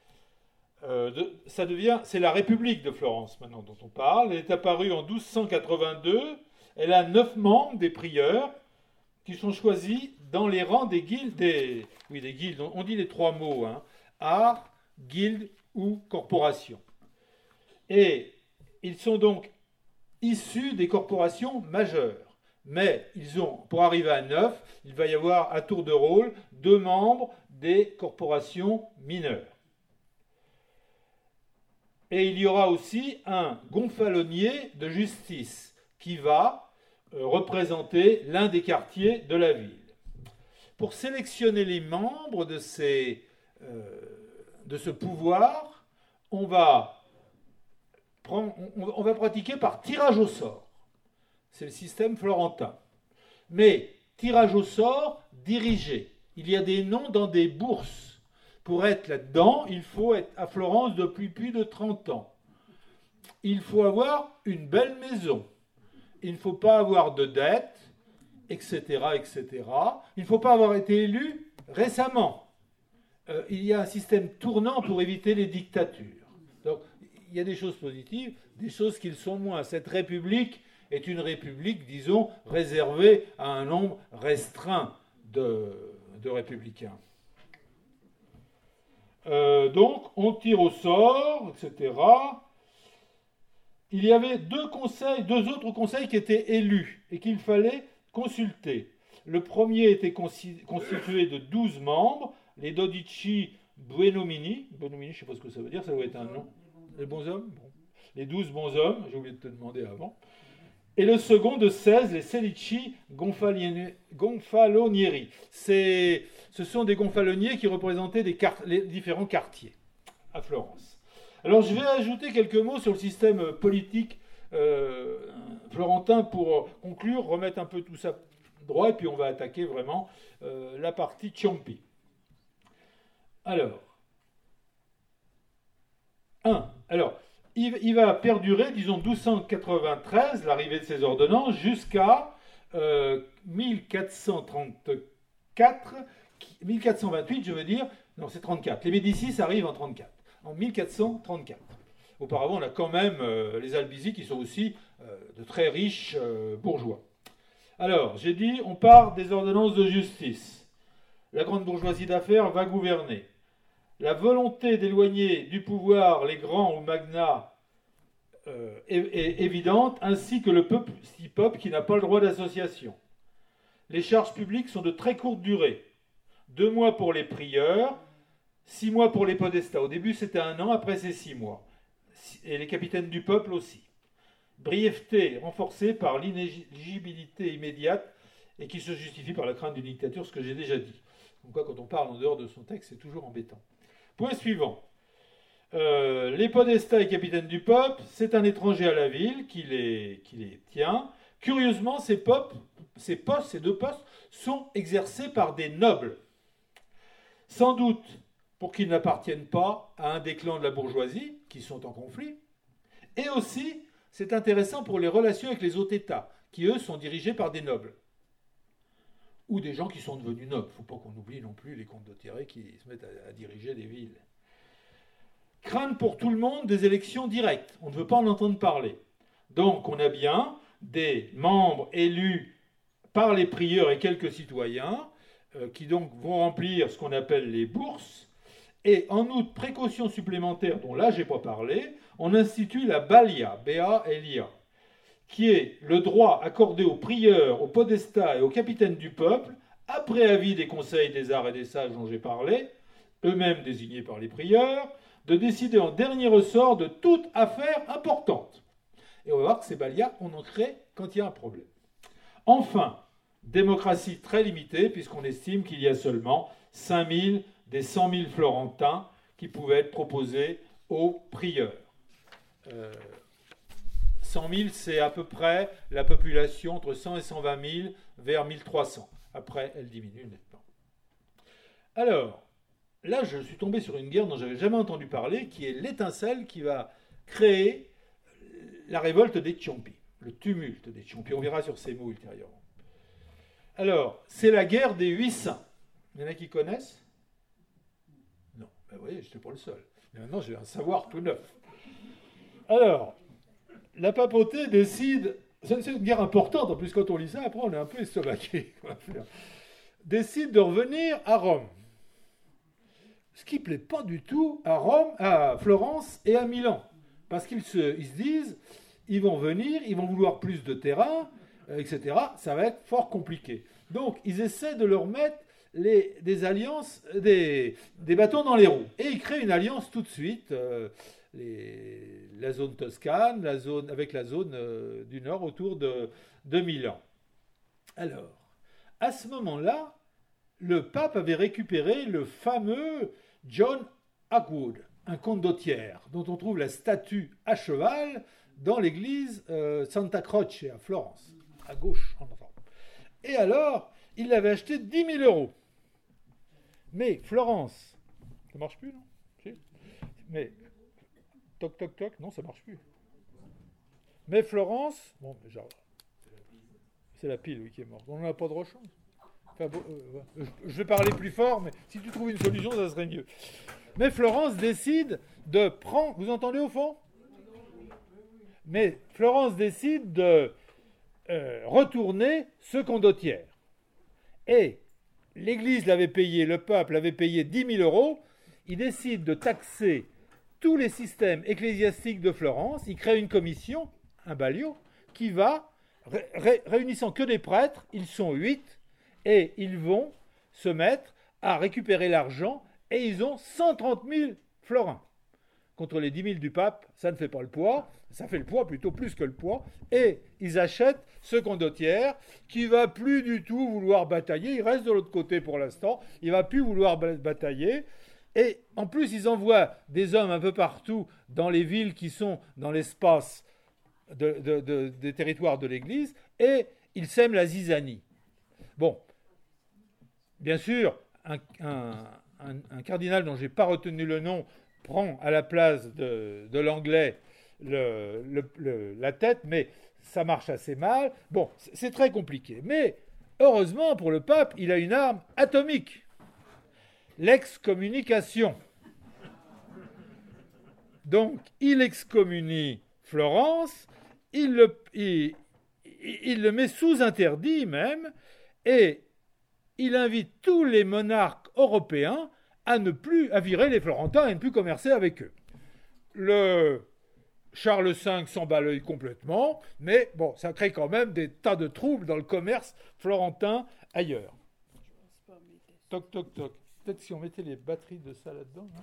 C'est la République de Florence maintenant dont on parle. Elle est apparue en 1282. Elle a 9 membres, des prieurs, qui sont choisis dans les rangs des guildes, des guildes, on dit les trois mots, hein, art, guilde ou corporation. Et ils sont donc issus des corporations majeures. Mais pour arriver à 9, il va y avoir à tour de rôle 2 membres des corporations mineures. Et il y aura aussi un gonfalonier de justice qui va représenter l'un des quartiers de la ville. Pour sélectionner les membres de ce pouvoir, on va pratiquer par tirage au sort. C'est le système florentin. Mais tirage au sort dirigé. Il y a des noms dans des bourses. Pour être là-dedans, il faut être à Florence depuis plus de 30 ans. Il faut avoir une belle maison. Il ne faut pas avoir de dettes, etc., etc. Il ne faut pas avoir été élu récemment. Il y a un système tournant pour éviter les dictatures. Donc, il y a des choses positives, des choses qui le sont moins. Cette république est une république, disons, réservée à un nombre restreint de républicains. Donc, on tire au sort, etc. Il y avait deux autres conseils qui étaient élus et qu'il fallait consulter. Le premier était constitué de 12 membres, les Dodici Buonomini, je ne sais pas ce que ça veut dire, ça doit être un nom. Les bons hommes, bon. Les 12 bons hommes, j'ai oublié de te demander avant. Et le second de 16, les Selici Gonfalonieri. Ce sont des gonfaloniers qui représentaient les différents quartiers à Florence. Alors je vais ajouter quelques mots sur le système politique florentin pour conclure, remettre un peu tout ça droit, et puis on va attaquer vraiment la partie Ciompi. Alors, il va perdurer, disons, 1293, l'arrivée de ces ordonnances, jusqu'à 1428, je veux dire, non, c'est 34. Les Médicis arrivent en 34, en 1434. Auparavant, on a quand même les Albizzi qui sont aussi de très riches bourgeois. Alors, j'ai dit, on part des ordonnances de justice. La grande bourgeoisie d'affaires va gouverner. La volonté d'éloigner du pouvoir les grands ou magnats est évidente, ainsi que le petit peuple qui n'a pas le droit d'association. Les charges publiques sont de très courte durée. 2 mois pour les prieurs, 6 mois pour les podestats. Au début, c'était 1 an, après, c'est 6 mois. Et les capitaines du peuple aussi. Brièveté renforcée par l'inéligibilité immédiate et qui se justifie par la crainte d'une dictature, ce que j'ai déjà dit. Donc, quand on parle en dehors de son texte, c'est toujours embêtant. Point suivant. Les podestats et capitaines du peuple, c'est un étranger à la ville qui les tient. Curieusement, ces deux postes, sont exercés par des nobles. Sans doute pour qu'ils n'appartiennent pas à un des clans de la bourgeoisie, qui sont en conflit. Et aussi, c'est intéressant pour les relations avec les autres États, qui eux sont dirigés par des nobles. Ou des gens qui sont devenus nobles. Il ne faut pas qu'on oublie non plus les comtes de Terray qui se mettent à diriger des villes. Crainte pour tout le monde des élections directes. On ne veut pas en entendre parler. Donc on a bien des membres élus par les prieurs et quelques citoyens qui donc vont remplir ce qu'on appelle les bourses. Et en outre, précaution supplémentaire dont là je n'ai pas parlé, on institue la balia, B-A-L-I-A, qui est le droit accordé aux prieurs, aux podestats et aux capitaines du peuple, après avis des conseils des arts et des sages dont j'ai parlé, eux-mêmes désignés par les prieurs, de décider en dernier ressort de toute affaire importante. Et on va voir que ces balias, on en crée quand il y a un problème. Enfin, démocratie très limitée, puisqu'on estime qu'il y a seulement 5000 des 100 000 Florentins qui pouvaient être proposés aux prieurs. 100 000, c'est à peu près la population entre 100 et 120 000 vers 1300. Après, elle diminue nettement. Alors, là, je suis tombé sur une guerre dont je n'avais jamais entendu parler, qui est l'étincelle qui va créer la révolte des Ciompi, le tumulte des Ciompi. On verra sur ces mots ultérieurement. Alors, c'est la guerre des 800. Il y en a qui connaissent ? Non, ben vous voyez, je n'étais pas le seul. Mais maintenant, j'ai un savoir tout neuf. Alors, la papauté décide c'est une guerre importante, en plus quand on lit ça, après on est un peu estomaqué. Décide de revenir à Rome. Ce qui ne plaît pas du tout à Rome, à Florence et à Milan. Parce qu'ils se disent, ils vont venir, ils vont vouloir plus de terrain, etc. Ça va être fort compliqué. Donc ils essaient de leur mettre des alliances, des bâtons dans les roues. Et ils créent une alliance tout de suite, la zone toscane, avec la zone du nord autour de Milan. Alors, à ce moment-là, le pape avait récupéré le fameux John Hawkwood, un condottiere, dont on trouve la statue à cheval dans l'église Santa Croce à Florence, à gauche en avant. Et alors, il l'avait acheté 10 000 euros. Mais Florence, ça marche plus, non? Si. Mais toc toc toc, non, ça marche plus. Mais Florence, bon, déjà, c'est la pile, oui, qui est morte. On n'a pas de rechange. Enfin, bon, je vais parler plus fort, mais si tu trouves une solution, ça serait mieux. Mais Florence décide de prendre... Vous entendez au fond? Mais Florence décide de retourner ce condottiere. Et l'Église l'avait payé, le peuple l'avait payé 10 000 euros. Il décide de taxer tous les systèmes ecclésiastiques de Florence. Il crée une commission, un balio, qui va, réunissant que des prêtres, ils sont 8, et ils vont se mettre à récupérer l'argent, et ils ont 130 000 florins. Contre les 10 000 du pape, ça ne fait pas le poids, ça fait le poids, plutôt plus que le poids, et ils achètent ce condottiere qui va plus du tout vouloir batailler, il reste de l'autre côté pour l'instant, il va plus vouloir batailler, et en plus ils envoient des hommes un peu partout dans les villes qui sont dans l'espace des territoires de l'Église, et ils sèment la zizanie. Bon, bien sûr, un cardinal dont je n'ai pas retenu le nom prend à la place de l'anglais la tête, mais ça marche assez mal. Bon, c'est très compliqué. Mais heureusement pour le pape, il a une arme atomique. L'excommunication. Donc, il excommunie Florence, il le met sous interdit même, et il invite tous les monarques européens à virer les Florentins et ne plus commercer avec eux. Le Charles V s'en bat l'œil complètement, mais bon, ça crée quand même des tas de troubles dans le commerce florentin ailleurs. Toc, toc, toc. Peut-être si on mettait les batteries de ça là-dedans. Hein.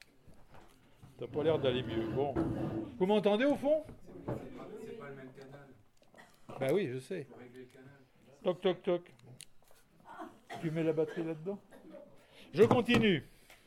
Ça n'a pas l'air d'aller mieux. Bon. Vous m'entendez au fond? C'est pas le même canal. Ben oui, je sais. Faut régler le canal. Toc, toc, toc. Tu mets la batterie là-dedans? Je continue.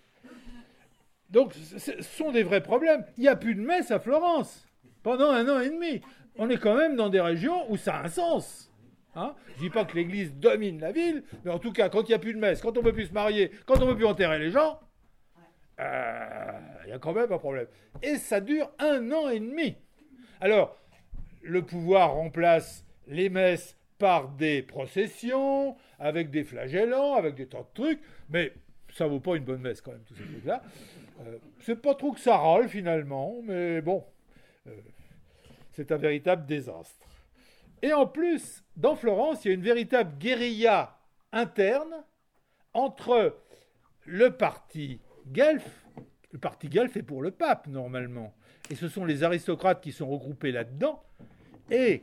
Donc, ce sont des vrais problèmes. Il n'y a plus de messe à Florence pendant 1 an et demi. On est quand même dans des régions où ça a un sens. Hein? Je ne dis pas que l'Église domine la ville, mais en tout cas, quand il n'y a plus de messe, quand on ne peut plus se marier, quand on ne peut plus enterrer les gens, il y a quand même un problème. Et ça dure 1 an et demi. Alors, le pouvoir remplace les messes par des processions, avec des flagellants, avec des tas de trucs, mais ça vaut pas une bonne messe quand même, tous ces trucs-là. C'est pas trop que ça râle finalement, mais bon, c'est un véritable désastre. Et en plus, dans Florence, il y a une véritable guérilla interne entre le parti guelfe. Le parti guelfe est pour le pape, normalement. Et ce sont les aristocrates qui sont regroupés là-dedans. Et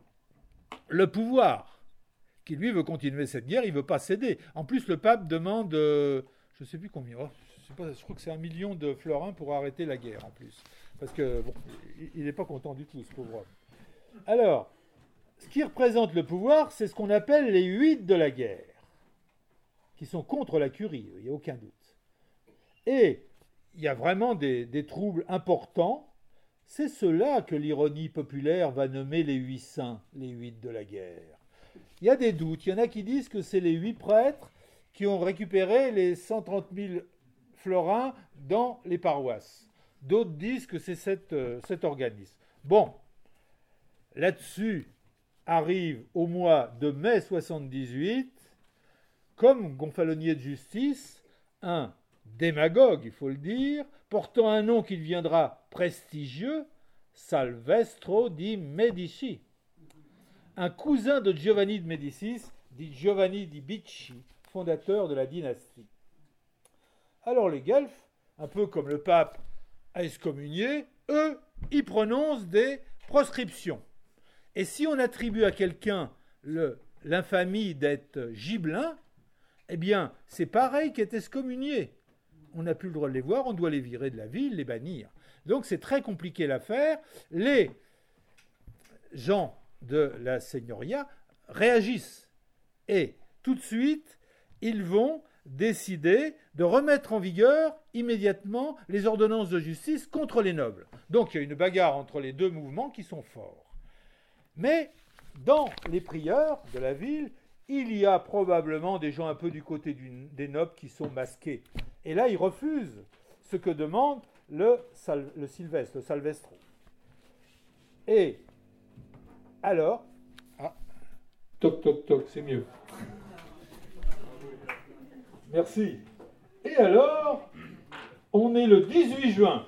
le pouvoir, qui lui veut continuer cette guerre, il ne veut pas céder. En plus, le pape demande, je ne sais plus combien, je crois que c'est 1 million de florins pour arrêter la guerre, en plus. Parce que, bon, il n'est pas content du tout, ce pauvre homme. Alors, ce qui représente le pouvoir, c'est ce qu'on appelle les 8 de la guerre, qui sont contre la curie, il n'y a aucun doute. Et il y a vraiment des troubles importants. C'est ceux-là que l'ironie populaire va nommer les 8 saints, les 8 de la guerre. Il y a des doutes. Il y en a qui disent que c'est les 8 prêtres qui ont récupéré les 130 000 florins dans les paroisses. D'autres disent que c'est cet organisme. Bon, là-dessus arrive au mois de mai 78, comme gonfalonier de justice, un démagogue, il faut le dire, portant un nom qui deviendra prestigieux, Salvestro di Medici. un cousin de Giovanni de Médicis, dit Giovanni di Bicci, fondateur de la dynastie. Alors les guelfes, un peu comme le pape a excommunié, eux, ils prononcent des proscriptions. Et si on attribue à quelqu'un l'infamie d'être gibelin, eh bien, c'est pareil qu'être excommunié. On n'a plus le droit de les voir, on doit les virer de la ville, les bannir. Donc c'est très compliqué l'affaire. Les gens de la seigneuria réagissent. Et tout de suite, ils vont décider de remettre en vigueur immédiatement les ordonnances de justice contre les nobles. Donc il y a une bagarre entre les deux mouvements qui sont forts. Mais dans les prieurs de la ville, il y a probablement des gens un peu du côté des nobles qui sont masqués. Et là, ils refusent ce que demande le Sylvestre, le Salvestro. Et alors... Ah, toc, toc, toc, c'est mieux. Merci. Et alors, on est le 18 juin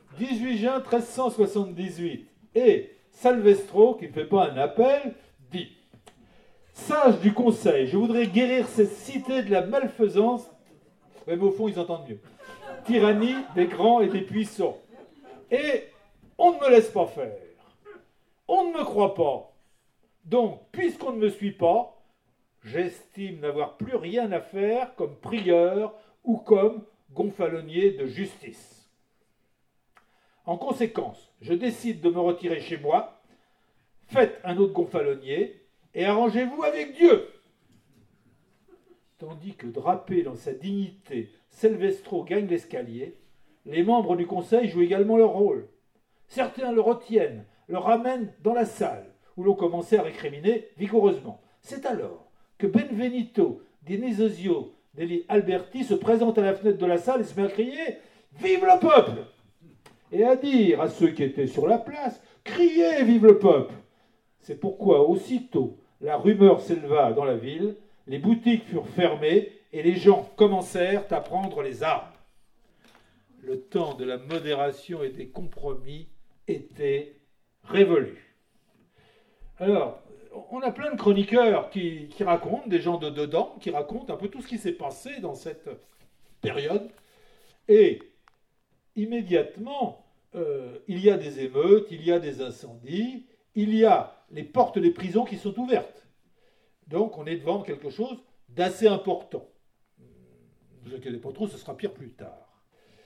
1378, et Salvestro, qui ne fait pas un appel, dit « Sage du conseil, je voudrais guérir cette cité de la malfaisance. » Mais au fond, ils entendent mieux. « Tyrannie des grands et des puissants. Et on ne me laisse pas faire. On ne me croit pas. Donc, puisqu'on ne me suit pas, j'estime n'avoir plus rien à faire comme prieur ou comme gonfalonier de justice. En conséquence, je décide de me retirer chez moi, faites un autre gonfalonier et arrangez-vous avec Dieu. » Tandis que drapé dans sa dignité, Salvestro gagne l'escalier, les membres du conseil jouent également leur rôle. Certains le retiennent, le ramènent dans la salle, où l'on commençait à récriminer vigoureusement. C'est alors que Benvenuto Dionisio degli Alberti se présente à la fenêtre de la salle et se met à crier « Vive le peuple !» et à dire à ceux qui étaient sur la place « Criez, vive le peuple !» C'est pourquoi aussitôt la rumeur s'éleva dans la ville, les boutiques furent fermées et les gens commencèrent à prendre les armes. Le temps de la modération et des compromis était révolu. Alors, on a plein de chroniqueurs qui racontent, des gens de dedans, qui racontent un peu tout ce qui s'est passé dans cette période. Et immédiatement, il y a des émeutes, il y a des incendies, il y a les portes des prisons qui sont ouvertes. Donc on est devant quelque chose d'assez important. Ne vous inquiétez pas trop, ce sera pire plus tard.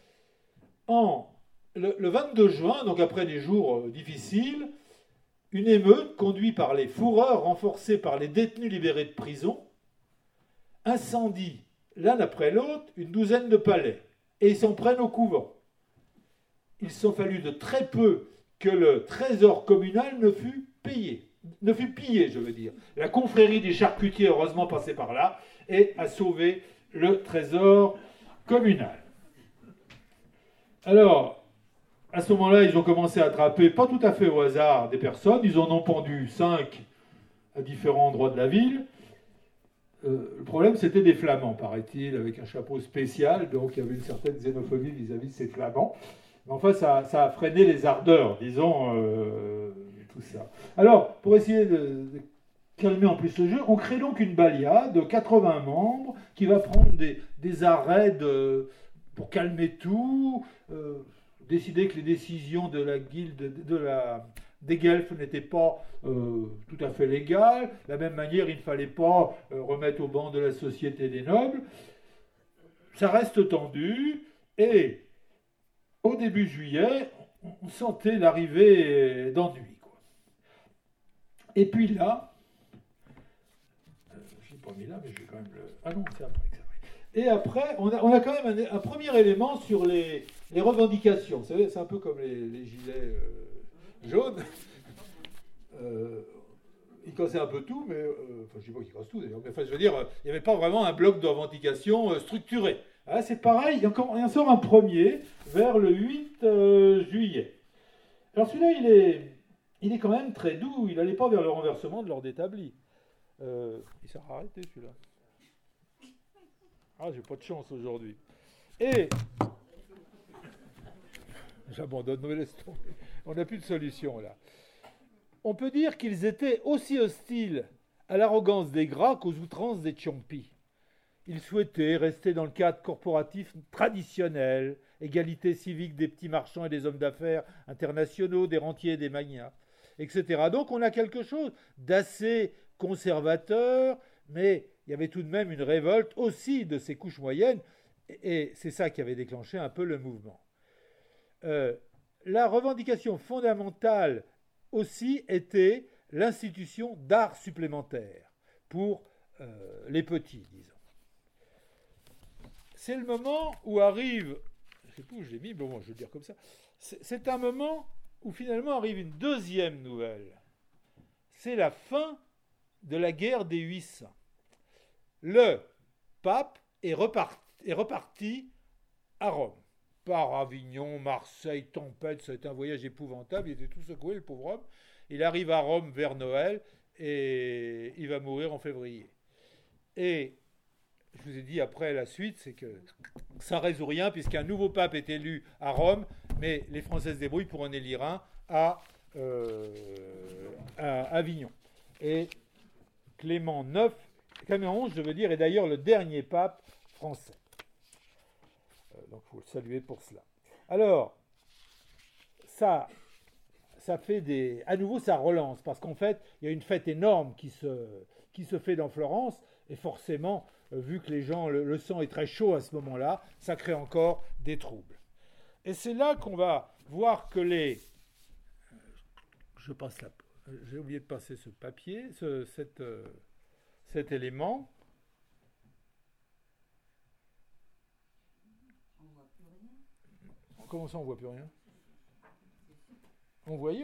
Le 22 juin, donc après des jours difficiles, une émeute conduite par les fourreurs renforcés par les détenus libérés de prison incendie l'un après l'autre une douzaine de palais et ils s'en prennent au couvent. Il s'en fallut de très peu que le trésor communal ne fût pillé, je veux dire. La confrérie des charcutiers, heureusement, passée par là et a sauvé le trésor communal. Alors, à ce moment-là, ils ont commencé à attraper, pas tout à fait au hasard, des personnes. Ils en ont pendu 5 à différents endroits de la ville. Le problème, c'était des Flamands, paraît-il, avec un chapeau spécial. Donc, il y avait une certaine xénophobie vis-à-vis de ces Flamands. Mais enfin, ça a freiné les ardeurs, disons, tout ça. Alors, pour essayer de calmer en plus le jeu, on crée donc une balia de 80 membres qui va prendre des arrêts pour calmer tout, décider que les décisions de la guilde des guelfes n'étaient pas tout à fait légales. De la même manière, il ne fallait pas remettre au banc de la société des nobles. Ça reste tendu et au début juillet, on sentait l'arrivée d'ennui, quoi. Et puis là, je ne l'ai pas mis là, mais je vais quand même le... Ah non, c'est après que ça arrive. Et après, on a quand même un premier élément sur les revendications. Vous savez, c'est un peu comme les gilets jaunes. Ils cassaient un peu tout, mais... enfin, je ne dis pas qu'ils cassent tout, d'ailleurs. Mais enfin, je veux dire, il n'y avait pas vraiment un bloc de revendications structuré. Là, c'est pareil, il en sort un premier vers le 8 juillet. Alors celui-là, il est quand même très doux, il n'allait pas vers le renversement de l'ordre établi. Il s'est arrêté celui-là. Ah, j'ai pas de chance aujourd'hui. Et j'abandonne, on laisse tomber. On n'a plus de solution là. On peut dire qu'ils étaient aussi hostiles à l'arrogance des Gras qu'aux outrances des Ciompi. Ils souhaitaient rester dans le cadre corporatif traditionnel, égalité civique des petits marchands et des hommes d'affaires internationaux, des rentiers et des magnats, etc. Donc on a quelque chose d'assez conservateur, mais il y avait tout de même une révolte aussi de ces couches moyennes, et c'est ça qui avait déclenché un peu le mouvement. La revendication fondamentale aussi était l'institution d'art supplémentaire pour les petits, disons. C'est le moment où arrive, je ne sais pas où je l'ai mis, mais bon, je vais le dire comme ça, c'est un moment où finalement arrive une deuxième nouvelle. C'est la fin de la guerre des 800. Le pape est reparti à Rome. Par Avignon, Marseille, tempête, ça a été un voyage épouvantable, il était tout secoué, le pauvre homme. Il arrive à Rome vers Noël et il va mourir en février. Et je vous ai dit après la suite, c'est que ça ne résout rien puisqu'un nouveau pape est élu à Rome, mais les Français se débrouillent pour en élire un à Avignon. Et Clément XI, je veux dire, est d'ailleurs le dernier pape français. Donc il faut le saluer pour cela. Alors, ça fait à nouveau, ça relance, parce qu'en fait, il y a une fête énorme qui se fait dans Florence, et forcément, vu que les gens, le sang est très chaud à ce moment-là, ça crée encore des troubles. Et c'est là qu'on va voir que j'ai oublié de passer ce papier, cet élément. Comment ça, on ne voit plus rien? On voyait.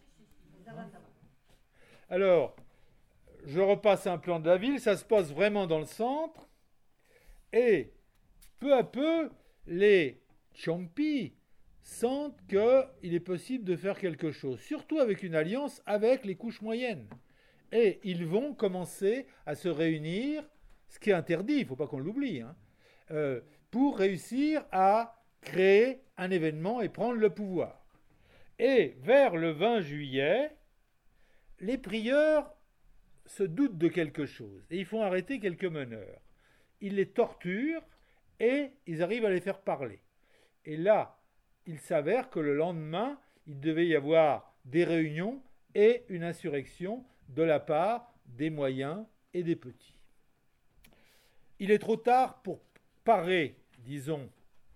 Alors, je repasse un plan de la ville, ça se passe vraiment dans le centre, et peu à peu, les Ciompi sentent qu'il est possible de faire quelque chose, surtout avec une alliance avec les couches moyennes. Et ils vont commencer à se réunir, ce qui est interdit, il ne faut pas qu'on l'oublie, pour réussir à créer un événement et prendre le pouvoir. Et vers le 20 juillet, les prieurs se doutent de quelque chose et ils font arrêter quelques meneurs. Ils les torturent et ils arrivent à les faire parler. Et là, il s'avère que le lendemain, il devait y avoir des réunions et une insurrection de la part des moyens et des petits. Il est trop tard pour parer, disons,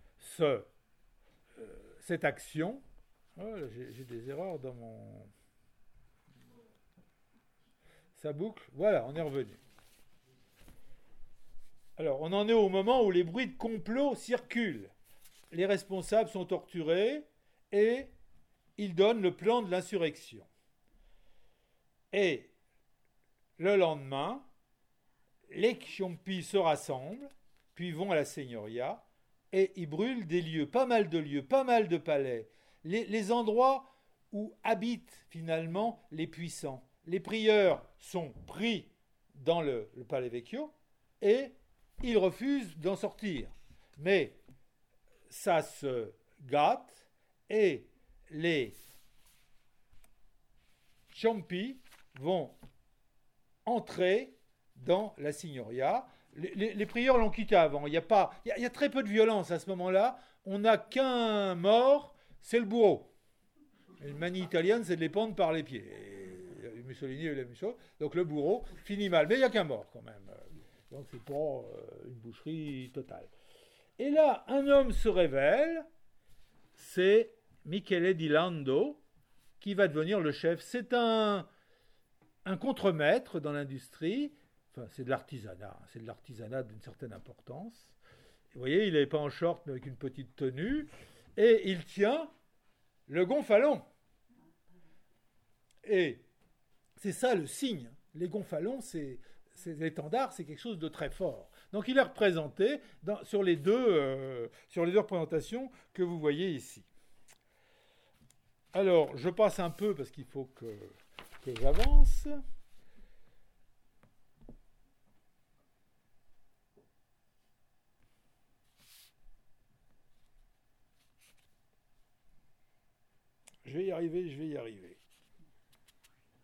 cette action. Oh, j'ai des erreurs dans sa boucle. Voilà, on est revenu. Alors, on en est au moment où les bruits de complot circulent. Les responsables sont torturés et ils donnent le plan de l'insurrection. Et le lendemain, les Ciompi se rassemblent, puis vont à la Signoria, et ils brûlent des lieux, pas mal de palais, les endroits où habitent finalement les puissants. Les prieurs sont pris dans le Palais Vecchio et ils refusent d'en sortir. Mais ça se gâte et les Ciompi vont entrer dans la Signoria. Les prieurs l'ont quitté avant. Il y a très peu de violence à ce moment-là. On n'a qu'un mort, c'est le bourreau. Une manie italienne, c'est de les pendre par les pieds. Et Mussolini a eu la même chose. Donc le bourreau finit mal. Mais il n'y a qu'un mort quand même. Donc c'est pas une boucherie totale. Et là, un homme se révèle. C'est Michele di Lando qui va devenir le chef. C'est un contremaître dans l'industrie. Enfin, c'est de l'artisanat d'une certaine importance. Vous voyez, il n'est pas en short, mais avec une petite tenue. Et il tient le gonfalon. Et c'est ça le signe. Les gonfalons, c'est l'étendard, c'est quelque chose de très fort. Donc il est représenté sur les deux représentations que vous voyez ici. Alors, je passe un peu parce qu'il faut que j'avance. Je vais y arriver.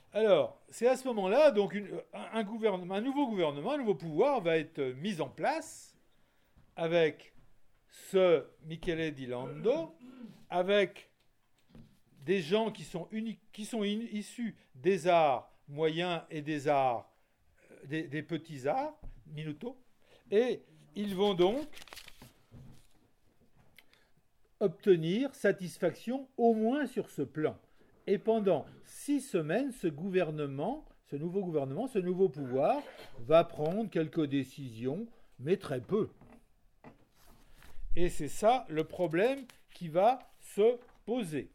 Alors, c'est à ce moment-là, donc, un nouveau gouvernement, un nouveau pouvoir va être mis en place avec ce Michele di Lando, avec des gens qui sont issus des arts moyens et des arts, des petits arts, Minuto, et ils vont donc obtenir satisfaction au moins sur ce plan. Et pendant 6 semaines, ce nouveau gouvernement, ce nouveau pouvoir va prendre quelques décisions, mais très peu. Et c'est ça le problème qui va se poser.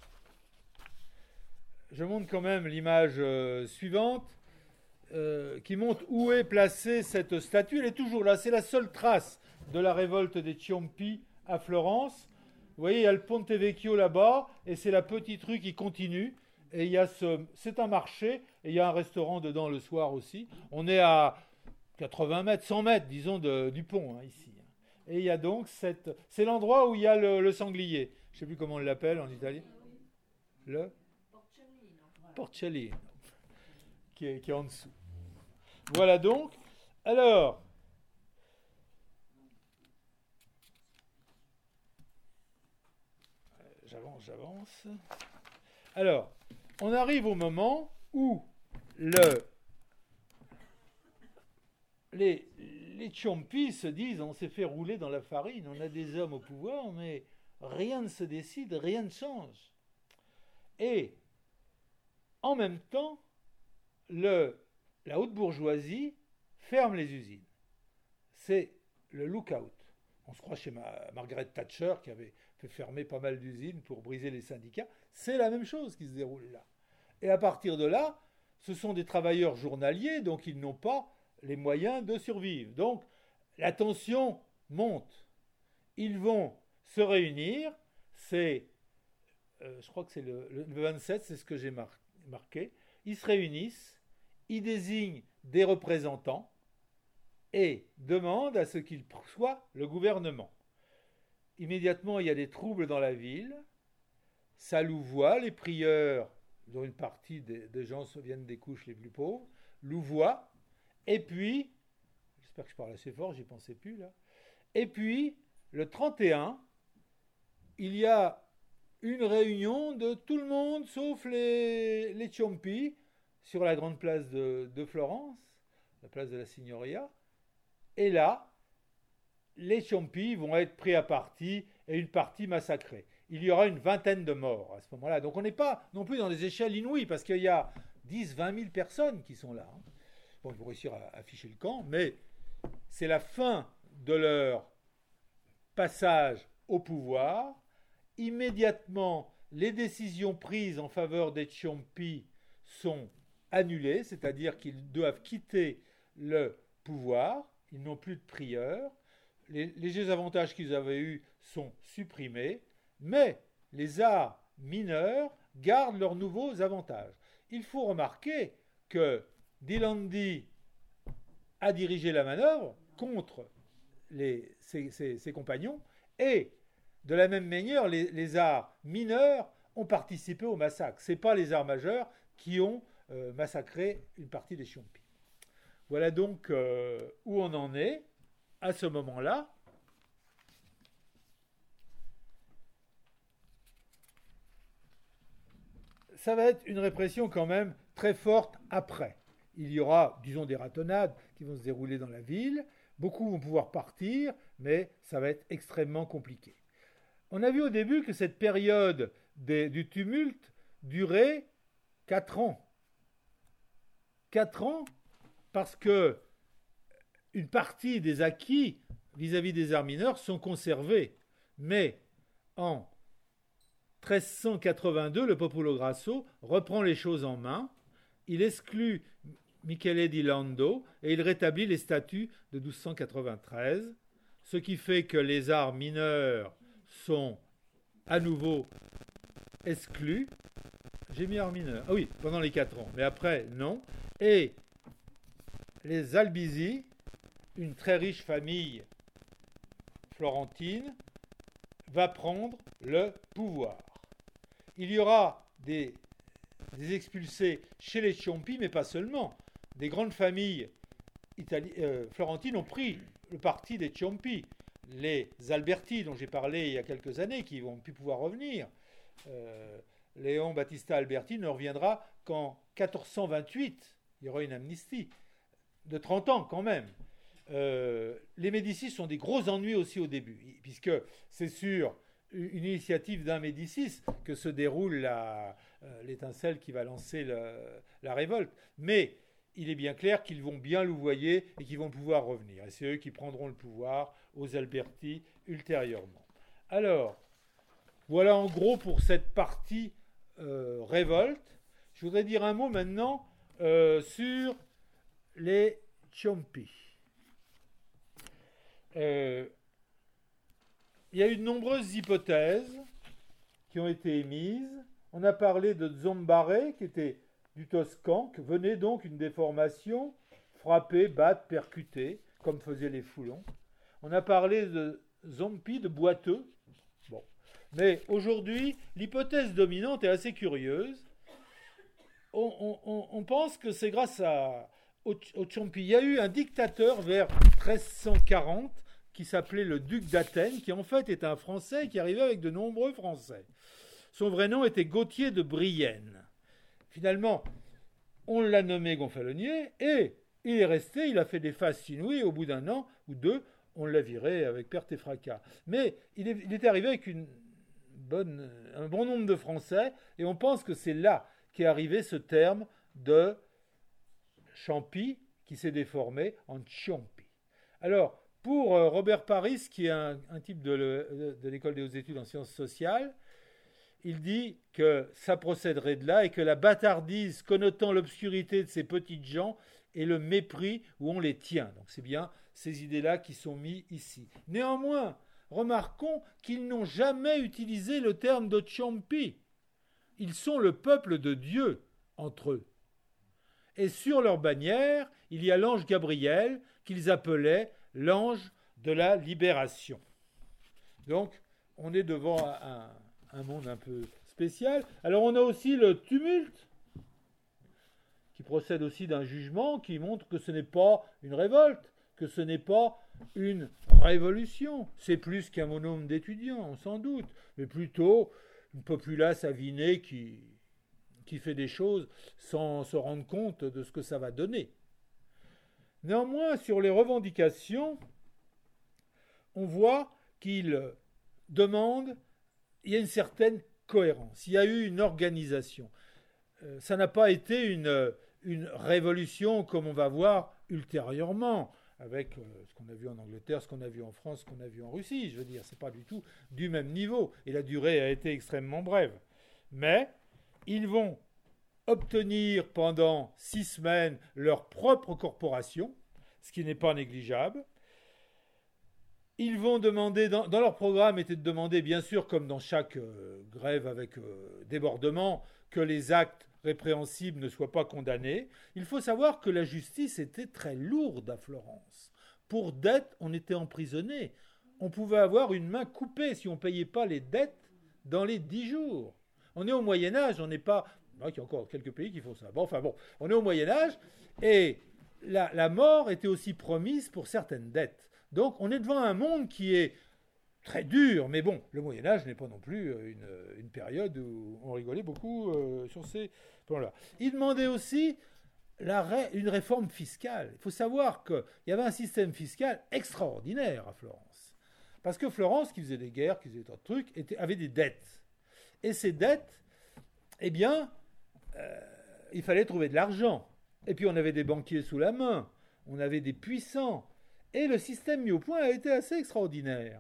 Je montre quand même l'image suivante qui montre où est placée cette statue. Elle est toujours là. C'est la seule trace de la révolte des Ciompi à Florence. Vous voyez, il y a le Ponte Vecchio là-bas et c'est la petite rue qui continue. Et il y a c'est un marché et il y a un restaurant dedans le soir aussi. On est à 80 mètres, 100 mètres, disons, du pont ici. Et il y a donc c'est l'endroit où il y a le sanglier. Je ne sais plus comment on l'appelle en italien. Le Porcellino, qui est en dessous. Voilà donc. Alors, j'avance. Alors, on arrive au moment où les Ciompi se disent, on s'est fait rouler dans la farine, on a des hommes au pouvoir, mais rien ne se décide, rien ne change. Et en même temps, la haute bourgeoisie ferme les usines. C'est le look-out. On se croit chez Margaret Thatcher qui avait fait fermer pas mal d'usines pour briser les syndicats. C'est la même chose qui se déroule là. Et à partir de là, ce sont des travailleurs journaliers, donc ils n'ont pas les moyens de survivre. Donc la tension monte. Ils vont se réunir. Je crois que c'est le 27, c'est ce que j'ai marqué. Ils se réunissent, ils désignent des représentants et demandent à ce qu'il soit le gouvernement. Immédiatement, il y a des troubles dans la ville. Ça louvoie, les prieurs, dont une partie des gens viennent des couches les plus pauvres, louvoient. Et puis, j'espère que je parle assez fort, j'y pensais plus là. Et puis, le 31, il y a une réunion de tout le monde, sauf les Ciompi, sur la grande place de Florence, la place de la Signoria. Et là, les Ciompi vont être pris à partie et une partie massacrée. Il y aura une 20aine de morts à ce moment-là. Donc on n'est pas non plus dans des échelles inouïes, parce qu'il y a 10-20 000 personnes qui sont là. Bon, ils vont réussir à afficher le camp, mais c'est la fin de leur passage au pouvoir. Immédiatement, les décisions prises en faveur des Ciompi sont annulées, c'est-à-dire qu'ils doivent quitter le pouvoir, ils n'ont plus de prieurs, les légers avantages qu'ils avaient eus sont supprimés, mais les arts mineurs gardent leurs nouveaux avantages. Il faut remarquer que Di Landi a dirigé la manœuvre contre ses compagnons et de la même manière, les arts mineurs ont participé au massacre. Ce n'est pas les arts majeurs qui ont massacré une partie des Ciompi. Voilà donc où on en est à ce moment-là. Ça va être une répression quand même très forte après. Il y aura, disons, des ratonnades qui vont se dérouler dans la ville. Beaucoup vont pouvoir partir, mais ça va être extrêmement compliqué. On a vu au début que cette période du tumulte durait 4 ans. 4 ans parce que une partie des acquis vis-à-vis des arts mineurs sont conservés. Mais en 1382, le Popolo Grasso reprend les choses en main. Il exclut Michele di Lando et il rétablit les statuts de 1293, ce qui fait que les arts mineurs sont à nouveau exclus. J'ai mis arts mineurs. Ah oui, pendant les 4 ans, mais après, non. Et les Albizzi, une très riche famille florentine, va prendre le pouvoir. Il y aura des des expulsés chez les Ciompi, mais pas seulement. Des grandes familles florentines ont pris le parti des Ciompi. Les Alberti, dont j'ai parlé il y a quelques années, qui vont plus pouvoir revenir. Léon Battista Alberti ne reviendra qu'en 1428. Il y aura une amnistie de 30 ans quand même. Les Médicis sont des gros ennuis aussi au début, puisque c'est sur une initiative d'un Médicis que se déroule l'étincelle qui va lancer la révolte. Mais il est bien clair qu'ils vont bien louvoyer et qu'ils vont pouvoir revenir. Et c'est eux qui prendront le pouvoir aux Alberti ultérieurement. Alors, voilà en gros pour cette partie révolte. Je voudrais dire un mot maintenant sur les Ciompi. Il y a eu de nombreuses hypothèses qui ont été émises. On a parlé de Zombare, qui était du Toscan, que venait donc une déformation, frapper, battre, percuter, comme faisaient les Foulons. On a parlé de Zompi, de boiteux. Bon. Mais aujourd'hui, l'hypothèse dominante est assez curieuse. On pense que c'est grâce au Ciompi. Il y a eu un dictateur vers 1340 qui s'appelait le duc d'Athènes, qui en fait est un Français qui arrivait avec de nombreux Français. Son vrai nom était Gauthier de Brienne. Finalement, on l'a nommé gonfalonier et il est resté, il a fait des faces inouïes et au bout d'un an ou deux, on l'a viré avec perte et fracas. Mais il est arrivé avec un bon nombre de Français et on pense que c'est là qu'est arrivé ce terme de Champi qui s'est déformé en Ciompi. Alors, pour Robert Paris, qui est un type de l'école des hautes études en sciences sociales, il dit que ça procéderait de là et que la bâtardise connotant l'obscurité de ces petites gens est le mépris où on les tient. Donc c'est bien ces idées-là qui sont mises ici. Néanmoins, remarquons qu'ils n'ont jamais utilisé le terme de Ciompi. Ils sont le peuple de Dieu entre eux. Et sur leur bannière, il y a l'ange Gabriel qu'ils appelaient l'ange de la libération. Donc, on est devant un monde un peu spécial. Alors, on a aussi le tumulte, qui procède aussi d'un jugement qui montre que ce n'est pas une révolte, que ce n'est pas une révolution. C'est plus qu'un monôme d'étudiants, on s'en doute, mais plutôt une populace avinée qui fait des choses sans se rendre compte de ce que ça va donner. Néanmoins, sur les revendications, on voit qu'il demande, il y a une certaine cohérence, il y a eu une organisation. Ça n'a pas été une révolution comme on va voir ultérieurement, avec ce qu'on a vu en Angleterre, ce qu'on a vu en France, ce qu'on a vu en Russie. Je veux dire, ce n'est pas du tout du même niveau, et la durée a été extrêmement brève. Mais ils vont obtenir pendant 6 semaines leur propre corporation, ce qui n'est pas négligeable. Ils vont demander, dans leur programme était de demander, bien sûr, comme dans chaque grève avec débordement, que les actes répréhensibles ne soient pas condamnés. Il faut savoir que la justice était très lourde à Florence. Pour dette, on était emprisonné. On pouvait avoir une main coupée si on ne payait pas les dettes dans les 10 jours. On est au Moyen-Âge, on n'est pas... Il y a encore quelques pays qui font ça. Bon, on est au Moyen-Âge et la mort était aussi promise pour certaines dettes. Donc, on est devant un monde qui est très dur, mais bon, le Moyen-Âge n'est pas non plus une période où on rigolait beaucoup sur ces plans-là. Il demandait aussi une réforme fiscale. Il faut savoir qu'il y avait un système fiscal extraordinaire à Florence. Parce que Florence, qui faisait des guerres, qui faisait tant de trucs, avait des dettes. Et ces dettes, eh bien, il fallait trouver de l'argent. Et puis on avait des banquiers sous la main, on avait des puissants. Et le système mis au point a été assez extraordinaire.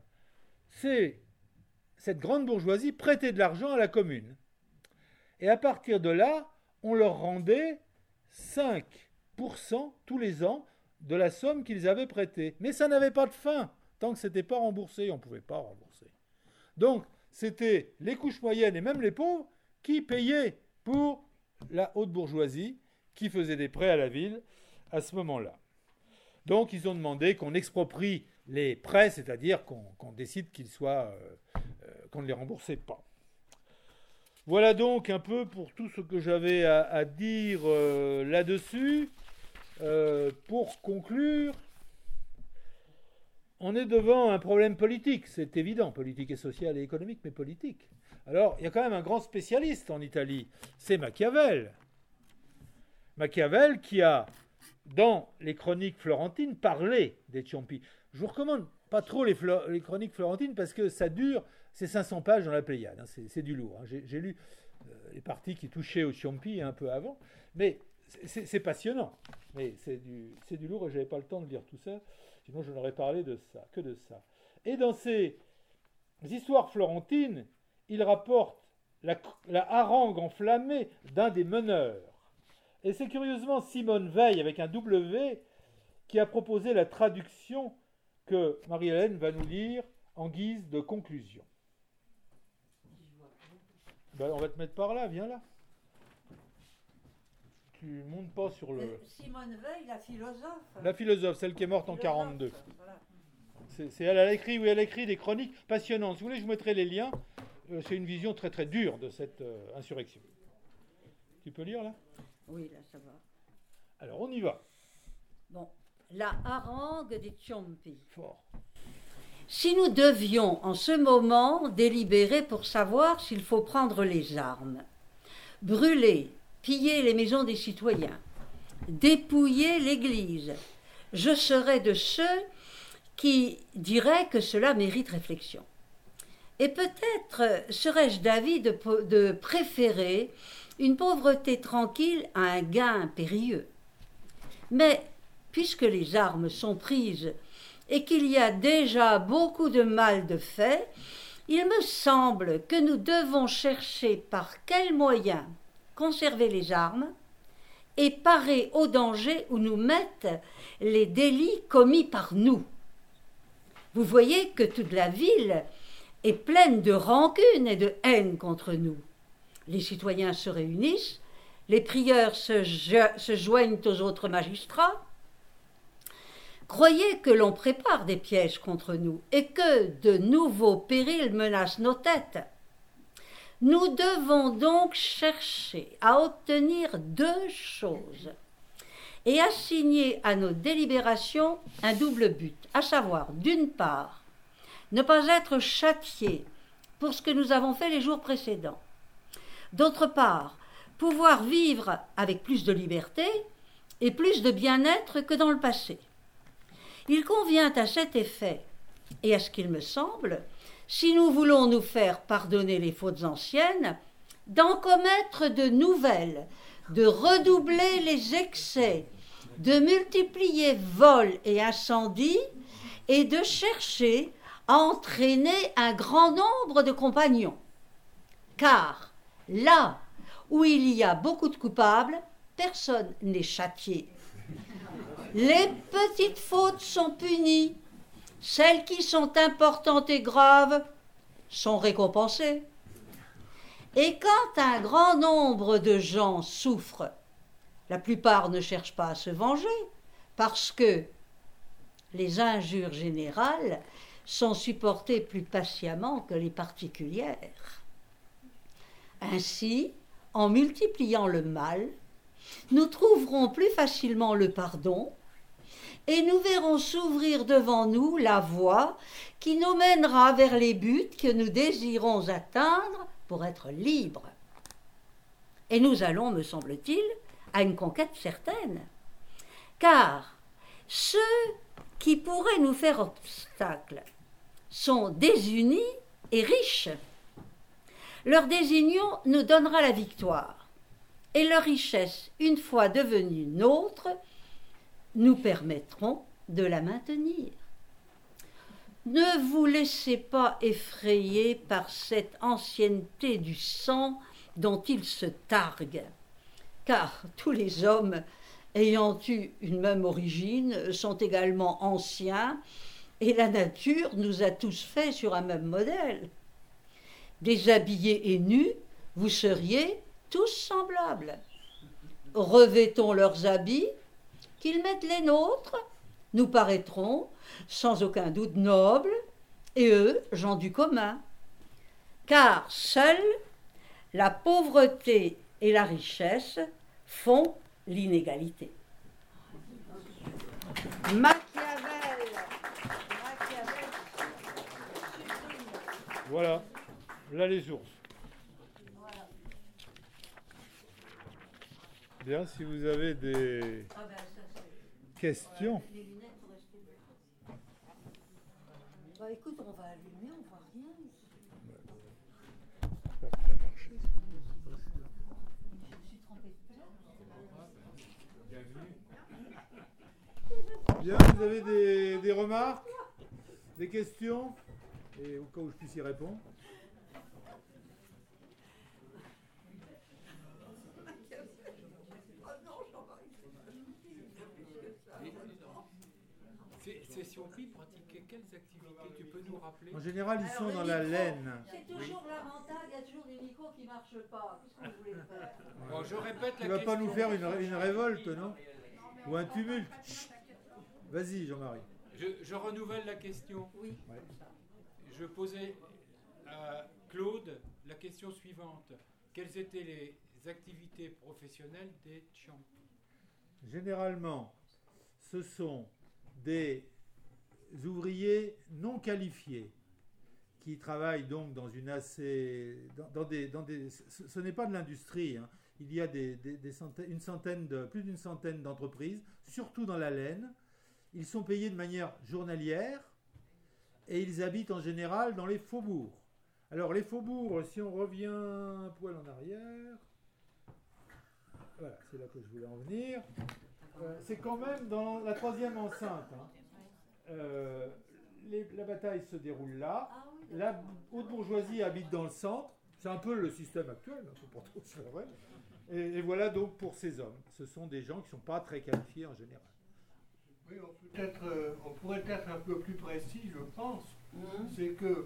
Cette grande bourgeoisie prêtait de l'argent à la commune. Et à partir de là, on leur rendait 5% tous les ans de la somme qu'ils avaient prêtée. Mais ça n'avait pas de fin. Tant que ce n'était pas remboursé, on ne pouvait pas rembourser. Donc, c'était les couches moyennes et même les pauvres qui payaient pour la haute bourgeoisie qui faisait des prêts à la ville à ce moment-là. Donc, ils ont demandé qu'on exproprie les prêts, c'est-à-dire qu'on décide qu'ils soient, qu'on ne les remboursait pas. Voilà donc un peu pour tout ce que j'avais à dire là-dessus. Pour conclure, on est devant un problème politique, c'est évident, politique et social et économique, mais politique. Alors, il y a quand même un grand spécialiste en Italie, c'est Machiavel. Machiavel qui a, dans les chroniques florentines, parlé des Ciompi. Je vous recommande pas trop les chroniques florentines parce que ça dure, c'est 500 pages dans la Pléiade, hein, c'est du lourd. Hein. J'ai lu les parties qui touchaient aux Ciompi un peu avant, mais c'est passionnant. Mais c'est du lourd et je n'avais pas le temps de lire tout ça, sinon je n'aurais parlé que de ça. Et dans ces histoires florentines, il rapporte la harangue enflammée d'un des meneurs. Et c'est curieusement Simone Veil, avec un W, qui a proposé la traduction que Marie-Hélène va nous lire en guise de conclusion. Ben, on va te mettre par là, viens là. Tu montes pas sur le... Simone Veil, la philosophe. La philosophe, celle qui est morte en Philosophe, 42. voilà. Elle a écrit, oui, elle a écrit des chroniques passionnantes. Si vous voulez, je vous mettrai les liens. C'est une vision très très dure de cette insurrection. Tu peux lire là ? Oui, là, ça va. Alors, on y va. Bon, la harangue des Ciompi. Fort. Si nous devions en ce moment délibérer pour savoir s'il faut prendre les armes, brûler, piller les maisons des citoyens, dépouiller l'Église, je serais de ceux qui diraient que cela mérite réflexion. Et peut-être serais-je d'avis de préférer une pauvreté tranquille à un gain périlleux. Mais puisque les armes sont prises et qu'il y a déjà beaucoup de mal de fait, il me semble que nous devons chercher par quels moyens conserver les armes et parer au danger où nous mettent les délits commis par nous. Vous voyez que toute la ville est pleine de rancune et de haine contre nous. Les citoyens se réunissent, les prieurs se joignent aux autres magistrats. Croyez que l'on prépare des pièges contre nous et que de nouveaux périls menacent nos têtes. Nous devons donc chercher à obtenir deux choses et assigner à nos délibérations un double but, à savoir, d'une part, ne pas être châtiés pour ce que nous avons fait les jours précédents. D'autre part, pouvoir vivre avec plus de liberté et plus de bien-être que dans le passé. Il convient à cet effet, et à ce qu'il me semble, si nous voulons nous faire pardonner les fautes anciennes, d'en commettre de nouvelles, de redoubler les excès, de multiplier vols et incendies, et de chercher à entraîner un grand nombre de compagnons. Car là où il y a beaucoup de coupables, personne n'est châtié. Les petites fautes sont punies, celles qui sont importantes et graves sont récompensées. Et quand un grand nombre de gens souffrent, la plupart ne cherchent pas à se venger, parce que les injures générales sont supportées plus patiemment que les particulières. Ainsi, en multipliant le mal, nous trouverons plus facilement le pardon et nous verrons s'ouvrir devant nous la voie qui nous mènera vers les buts que nous désirons atteindre pour être libres. Et nous allons, me semble-t-il, à une conquête certaine. Car ceux qui pourraient nous faire obstacle sont désunis et riches. Leur désunion nous donnera la victoire, et leur richesse, une fois devenue nôtre, nous permettront de la maintenir. Ne vous laissez pas effrayer par cette ancienneté du sang dont ils se targuent, car tous les hommes ayant eu une même origine sont également anciens, et la nature nous a tous faits sur un même modèle. Déshabillés et nus, vous seriez tous semblables. Revêtons leurs habits, qu'ils mettent les nôtres, nous paraîtrons sans aucun doute nobles, et eux, gens du commun. Car seule La pauvreté et la richesse font l'inégalité. Machiavel. Voilà, là les sources. Bien, si vous avez des questions. Les lunettes pour rester. Bah écoute, on va allumer, on voit rien ici. Je me suis trompée de place. Bien, vous avez des remarques, des questions, et au cas où je puisse y répondre. Ces siompis pratiquaient quelles activités? Tu peux nous rappeler? En général, ils sont Alors, dans les la micros, laine. C'est toujours l'avantage, il y a toujours des micros qui ne marchent pas. Qu'est-ce que vous voulez faire? Bon, je répète Tu la vas question. pas nous faire une révolte, non? Ou un tumulte? Vas-y, Jean-Marie. Je renouvelle la question. Oui. Ouais. Je posais à Claude la question suivante. Quelles étaient les activités professionnelles des Ciompi? Généralement, ce sont des ouvriers non qualifiés qui travaillent donc dans une ce n'est pas de l'industrie, hein. Il y a plus d'une centaine d'entreprises, surtout dans la laine. Ils sont payés de manière journalière et ils habitent en général dans les faubourgs. Alors les faubourgs, si on revient un poil en arrière, voilà, c'est là que je voulais en venir. C'est quand même dans la troisième enceinte. Hein. La bataille se déroule là. Ah oui, La haute bourgeoisie habite dans le centre. C'est un peu le système actuel, hein, faut pas trop se faire vrai. Et voilà donc pour ces hommes. Ce sont des gens qui ne sont pas très qualifiés en général. Oui, on pourrait être un peu plus précis, je pense. Mhm. C'est que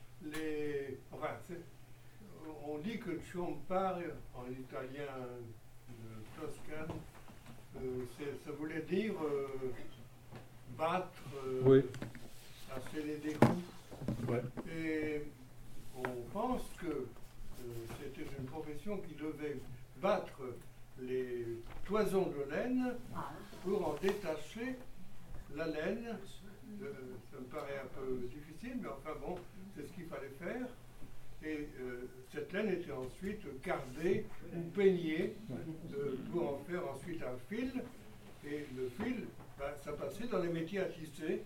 on dit que Ciampare, en italien de Toscane, ça voulait dire battre, sceller des coups. Ouais. Et on pense que c'était une profession qui devait battre les toisons de laine pour en détacher la laine. Ça me paraît un peu difficile, mais enfin bon, c'est ce qu'il fallait faire. Et cette laine était ensuite cardée ou peignée pour en faire ensuite un fil. Et le fil, ça passait dans les métiers à tisser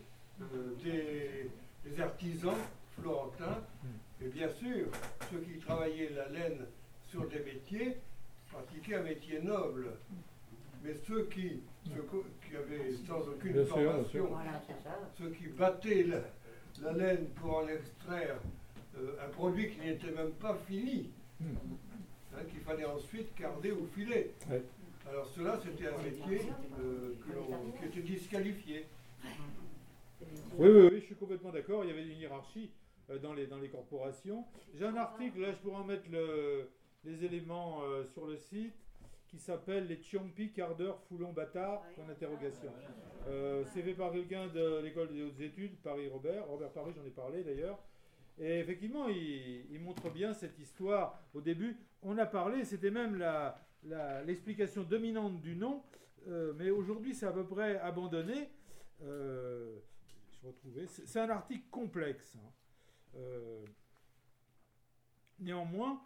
des artisans florentins. Et bien sûr, ceux qui travaillaient la laine sur des métiers pratiquaient un métier noble. Mais ceux qui avaient sans aucune Bien sûr, formation, Voilà, c'est ça. ceux qui battaient la laine pour en extraire un produit qui n'était même pas fini, qu'il fallait ensuite carder ou filer. Ouais. Alors cela, c'était un métier qui était disqualifié. Oui, je suis complètement d'accord. Il y avait une hiérarchie dans les corporations. J'ai un article, là je pourrais en mettre les éléments sur le site, qui s'appelle Les Ciompi, quart d'heure, foulon, bâtard, point d'interrogation. C'est fait par quelqu'un de l'école des hautes études, Robert Paris, j'en ai parlé d'ailleurs. Et effectivement, il montre bien cette histoire. Au début, on a parlé, c'était même l'explication dominante du nom, mais aujourd'hui c'est à peu près abandonné. Je retrouvais. C'est un article complexe. Hein. Néanmoins,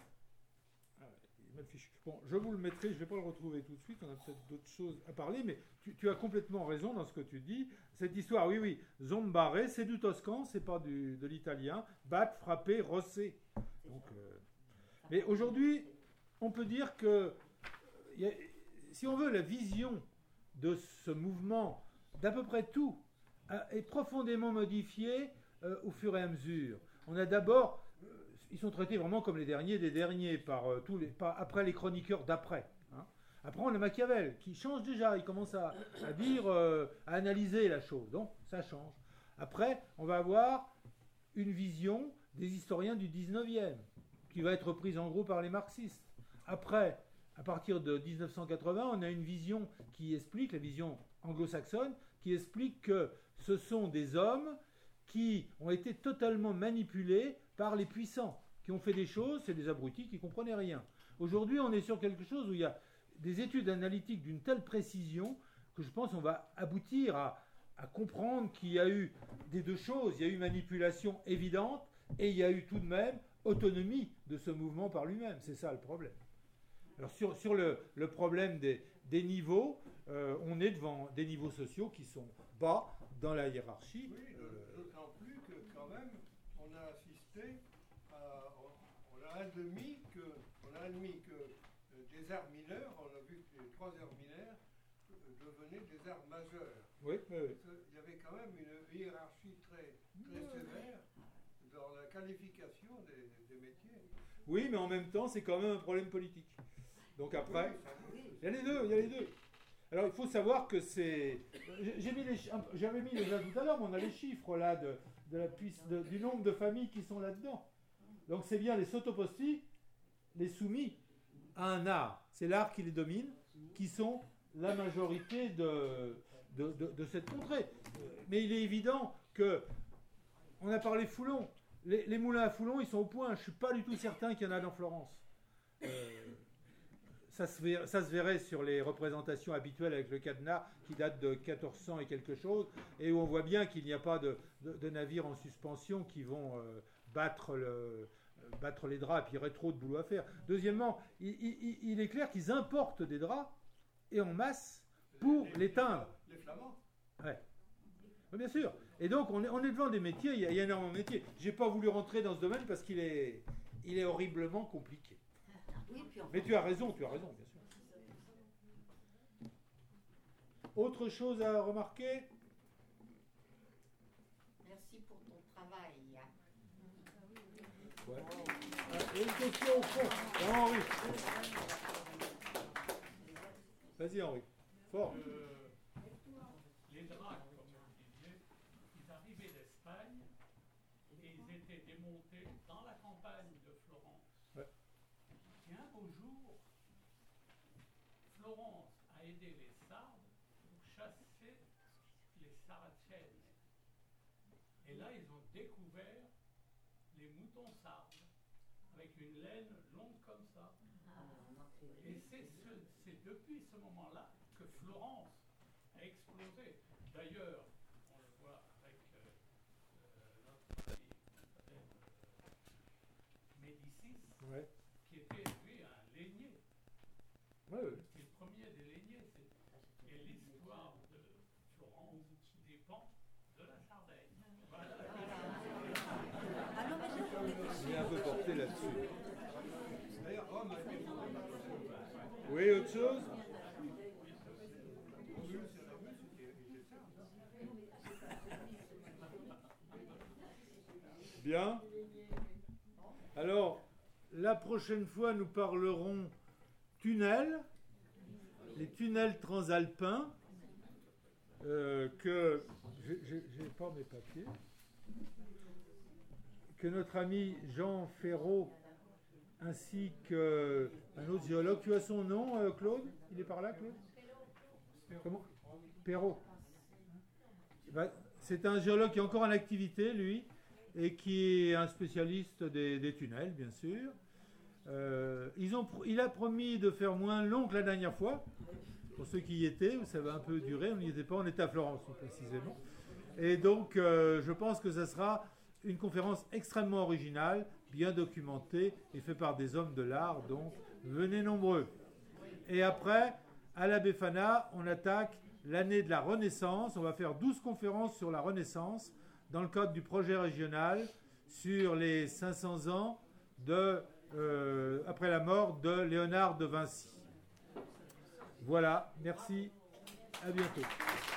bon, je vous le mettrai, je ne vais pas le retrouver tout de suite, on a peut-être d'autres choses à parler, mais tu as complètement raison dans ce que tu dis. Cette histoire, oui, zombare, c'est du toscan, c'est pas de l'italien. Battre, frapper, rosser. Donc, mais aujourd'hui, on peut dire que, si on veut, la vision de ce mouvement, d'à peu près tout, est profondément modifiée au fur et à mesure. On a d'abord, ils sont traités vraiment comme les derniers des derniers, après les chroniqueurs d'après. Hein. Après, on a Machiavel, qui change déjà, il commence à dire, à analyser la chose. Donc, ça change. Après, on va avoir une vision des historiens du 19e, qui va être reprise en gros par les marxistes. Après, à partir de 1980, on a une vision qui explique, la vision anglo-saxonne, qui explique que ce sont des hommes qui ont été totalement manipulés par les puissants. qui ont fait des choses, c'est des abrutis qui ne comprenaient rien. Aujourd'hui, on est sur quelque chose où il y a des études analytiques d'une telle précision que je pense qu'on va aboutir à comprendre qu'il y a eu des deux choses. Il y a eu manipulation évidente et il y a eu tout de même autonomie de ce mouvement par lui-même. C'est ça le problème. Alors sur le problème des niveaux, on est devant des niveaux sociaux qui sont bas dans la hiérarchie. Oui, d'autant plus que quand même, on a assisté à... On a admis que des arts mineurs, on a vu que les 3 arts mineurs devenaient des arts majeurs. Oui, oui, oui. Il y avait quand même une hiérarchie très sévère dans la qualification des métiers. Oui, mais en même temps, c'est quand même un problème politique. Donc après, il y a les deux. Alors il faut savoir que c'est... J'avais mis les ajouts tout à l'heure, mais on a les chiffres là du nombre de familles qui sont là-dedans. Donc c'est bien les sotoposti, les soumis à un art. C'est l'art qui les domine, qui sont la majorité de cette contrée. Mais il est évident que... On a parlé Foulon. Les moulins à Foulon, ils sont au point. Je ne suis pas du tout certain qu'il y en a dans Florence. Ça se verrait sur les représentations habituelles avec le cadenas qui date de 1400 et quelque chose, et où on voit bien qu'il n'y a pas de navires en suspension qui vont battre les draps, et puis il y aurait trop de boulot à faire. Deuxièmement, il est clair qu'ils importent des draps, et en masse, pour les teindre. Les Flamands. Ouais. Oui, bien sûr. Et donc, on est devant des métiers, il y a énormément de métiers. Je n'ai pas voulu rentrer dans ce domaine parce qu'il est horriblement compliqué. Oui, puis Mais tu as raison, bien sûr. Autre chose à remarquer? merci pour ton travail. Ouais. Il y a une question au fond. Henri. Vas-y, Henri. Fort. Les dracs, comme on disait, ils arrivaient d'Espagne et ils étaient démontés dans la campagne de Florence. Ouais. Et un beau jour, Florence a aidé les Sardes pour chasser les Saracènes. Et là, ils ont découvert les moutons sardes avec une laine longue comme ça. Et c'est depuis ce moment-là que Florence a explosé. D'ailleurs, on le voit avec notre ami Médicis, Ouais. qui était lui un lainier. Ouais, ouais. C'est le premier des lainiers. Et l'histoire de Florence dépend de la Sardaigne. Voilà. Ah non, mais Il est un peu porté là-dessus. D'ailleurs, Rome a été Oui, autre chose? Bien. Alors, la prochaine fois, nous parlerons tunnels, les tunnels transalpins, que... J'ai pas mes papiers. Que notre ami Jean Ferraud, ainsi qu'un autre géologue. Tu as son nom, Claude? Il est par là, Claude? Comment? Perrault. C'est un géologue qui est encore en activité, lui, et qui est un spécialiste des tunnels, bien sûr. Il a promis de faire moins long que la dernière fois. Pour ceux qui y étaient, ça va un peu durer. On n'y était pas, on était à Florence, précisément. Et donc, je pense que ça sera une conférence extrêmement originale, bien documentée et faite par des hommes de l'art. Donc, venez nombreux. Et après, à la Befana, on attaque l'année de la Renaissance. On va faire 12 conférences sur la Renaissance dans le cadre du projet régional sur les 500 ans après la mort de Léonard de Vinci. Voilà, merci, à bientôt.